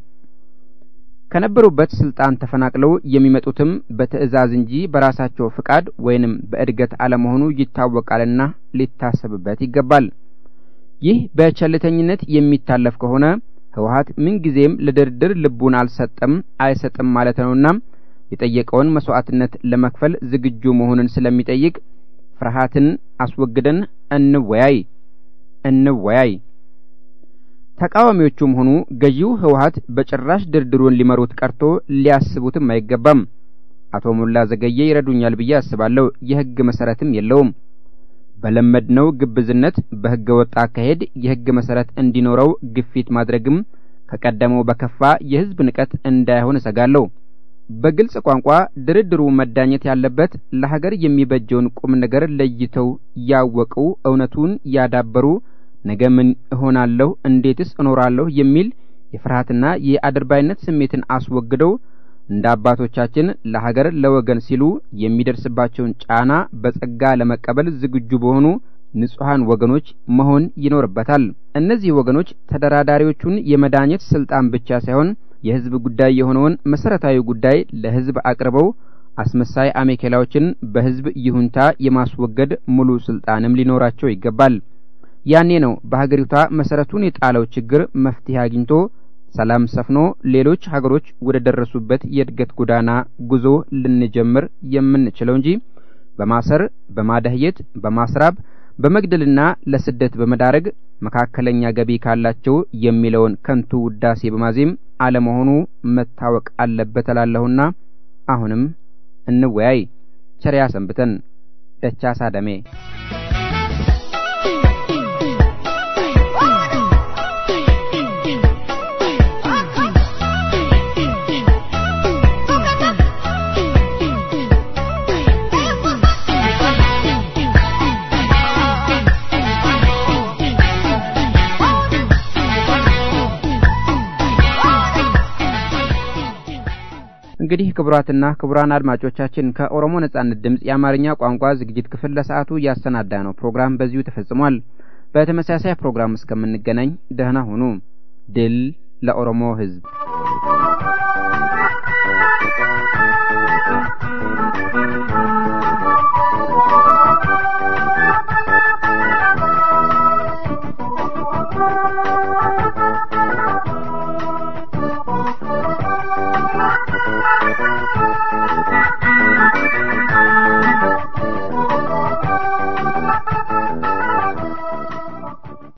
ከነበሩበት ስልጣን ተፈናቅለው የሚመጡትም በትዕዛዝ እንጂ በራሳቸው ፍቃድ ወይንም በእድገት አለመሆኑ ይታወቃልና ሊታሰብበት ይገባል። ይህ በቸልተኝነት የሚታለፍ ከሆነ ህወሓት ምንጊዜም ለድርድር ልቡን አልሰጠም አይሰጥም ማለት ነውና የጠየቀውን መስዋዕትነት ለመክፈል ዝግጁ መሆኑን ስለሚጠይቅ ፍርሃትን አስወግደን እንወያይ። ተቃዋሚዎቹም ሆኑ ገዢው ህወሓት በጭራሽ ድርድሩን ሊመሩት ቀርቶ ሊያስቡትም አይገባም። አቶ ሙላ ዘገየ ይረዱኛል ብዬ አስባለሁ። የህግ መሰረትም የለውም። በለመድነው ግብዝነት በህገ ወጥ አካሄድ የህግ መሰረት እንዲኖረው ግፊት ማድረግም ከቀደመው በከፋ የህዝብ ንቀት እንዳይሆን እሰጋለሁ። በግልጽ ቋንቋ ድርድሩ መዳኘት ያለበት ለሀገር የሚበጀውን ቁም ነገር ለይተው ያወቁ እውነቱን ያዳበሩ ነገ ምን እሆናለሁ እንዴትስ እኖራለሁ የሚል የፍርሃትና የአድርባይነት ስሜትን አስወግደው እንደ አባቶቻችን ለሀገር ለወገን ሲሉ የሚደርስባቸውን ጫና በጸጋ ለመቀበል ዝግጁ በሆኑ ንጹሃን ወገኖች መሆን ይኖርበታል። እነዚህ ወገኖች ተደራዳሪዎቹን የመዳኘት ስልጣን ብቻ ሳይሆን የህዝብ ጉዳይ የሆነውን መሰረታዊ ጉዳይ ለህዝብ አቅርበው አስመሳይ አሜኬላዎችን በህዝብ ይሁንታ የማስወገድ ሙሉ ስልጣንም ሊኖራቸው ይገባል። ያኔ ነው በሀገሪቷ መሰረቱን የጣለው ችግር መፍትሄ አግኝቶ ሰላም ሰፍኖ ሌሎች ሀገሮች ወደ ደረሱበት የእድገት ጎዳና ጉዞ ልንጀምር የምንችለው እንጂ በማሰር በማደህየት በማስራብ በመግደልና ለስደት በመዳረግ መካከለኛ ገቢ ካላቸው የሚለውን ከንቱ ውዳሴ በማዜም አለመሆኑ መታወቅ አለበት እላለሁና አሁንም እንወያይ። ቸር ያሰንብተን። ደቻሳ ደሜ እንግዲህ ክቡራትና ክቡራን አድማጮቻችን ከኦሮሞ ነጻነት ድምጽ የአማርኛ ቋንቋ ዝግጅት ክፍል ለሰዓቱ ያሰናዳነው ፕሮግራም በዚሁ ተፈጽሟል። በተመሳሳይ ፕሮግራም እስከምንገናኝ ደህና ሁኑ። ድል ለኦሮሞ ሕዝብ።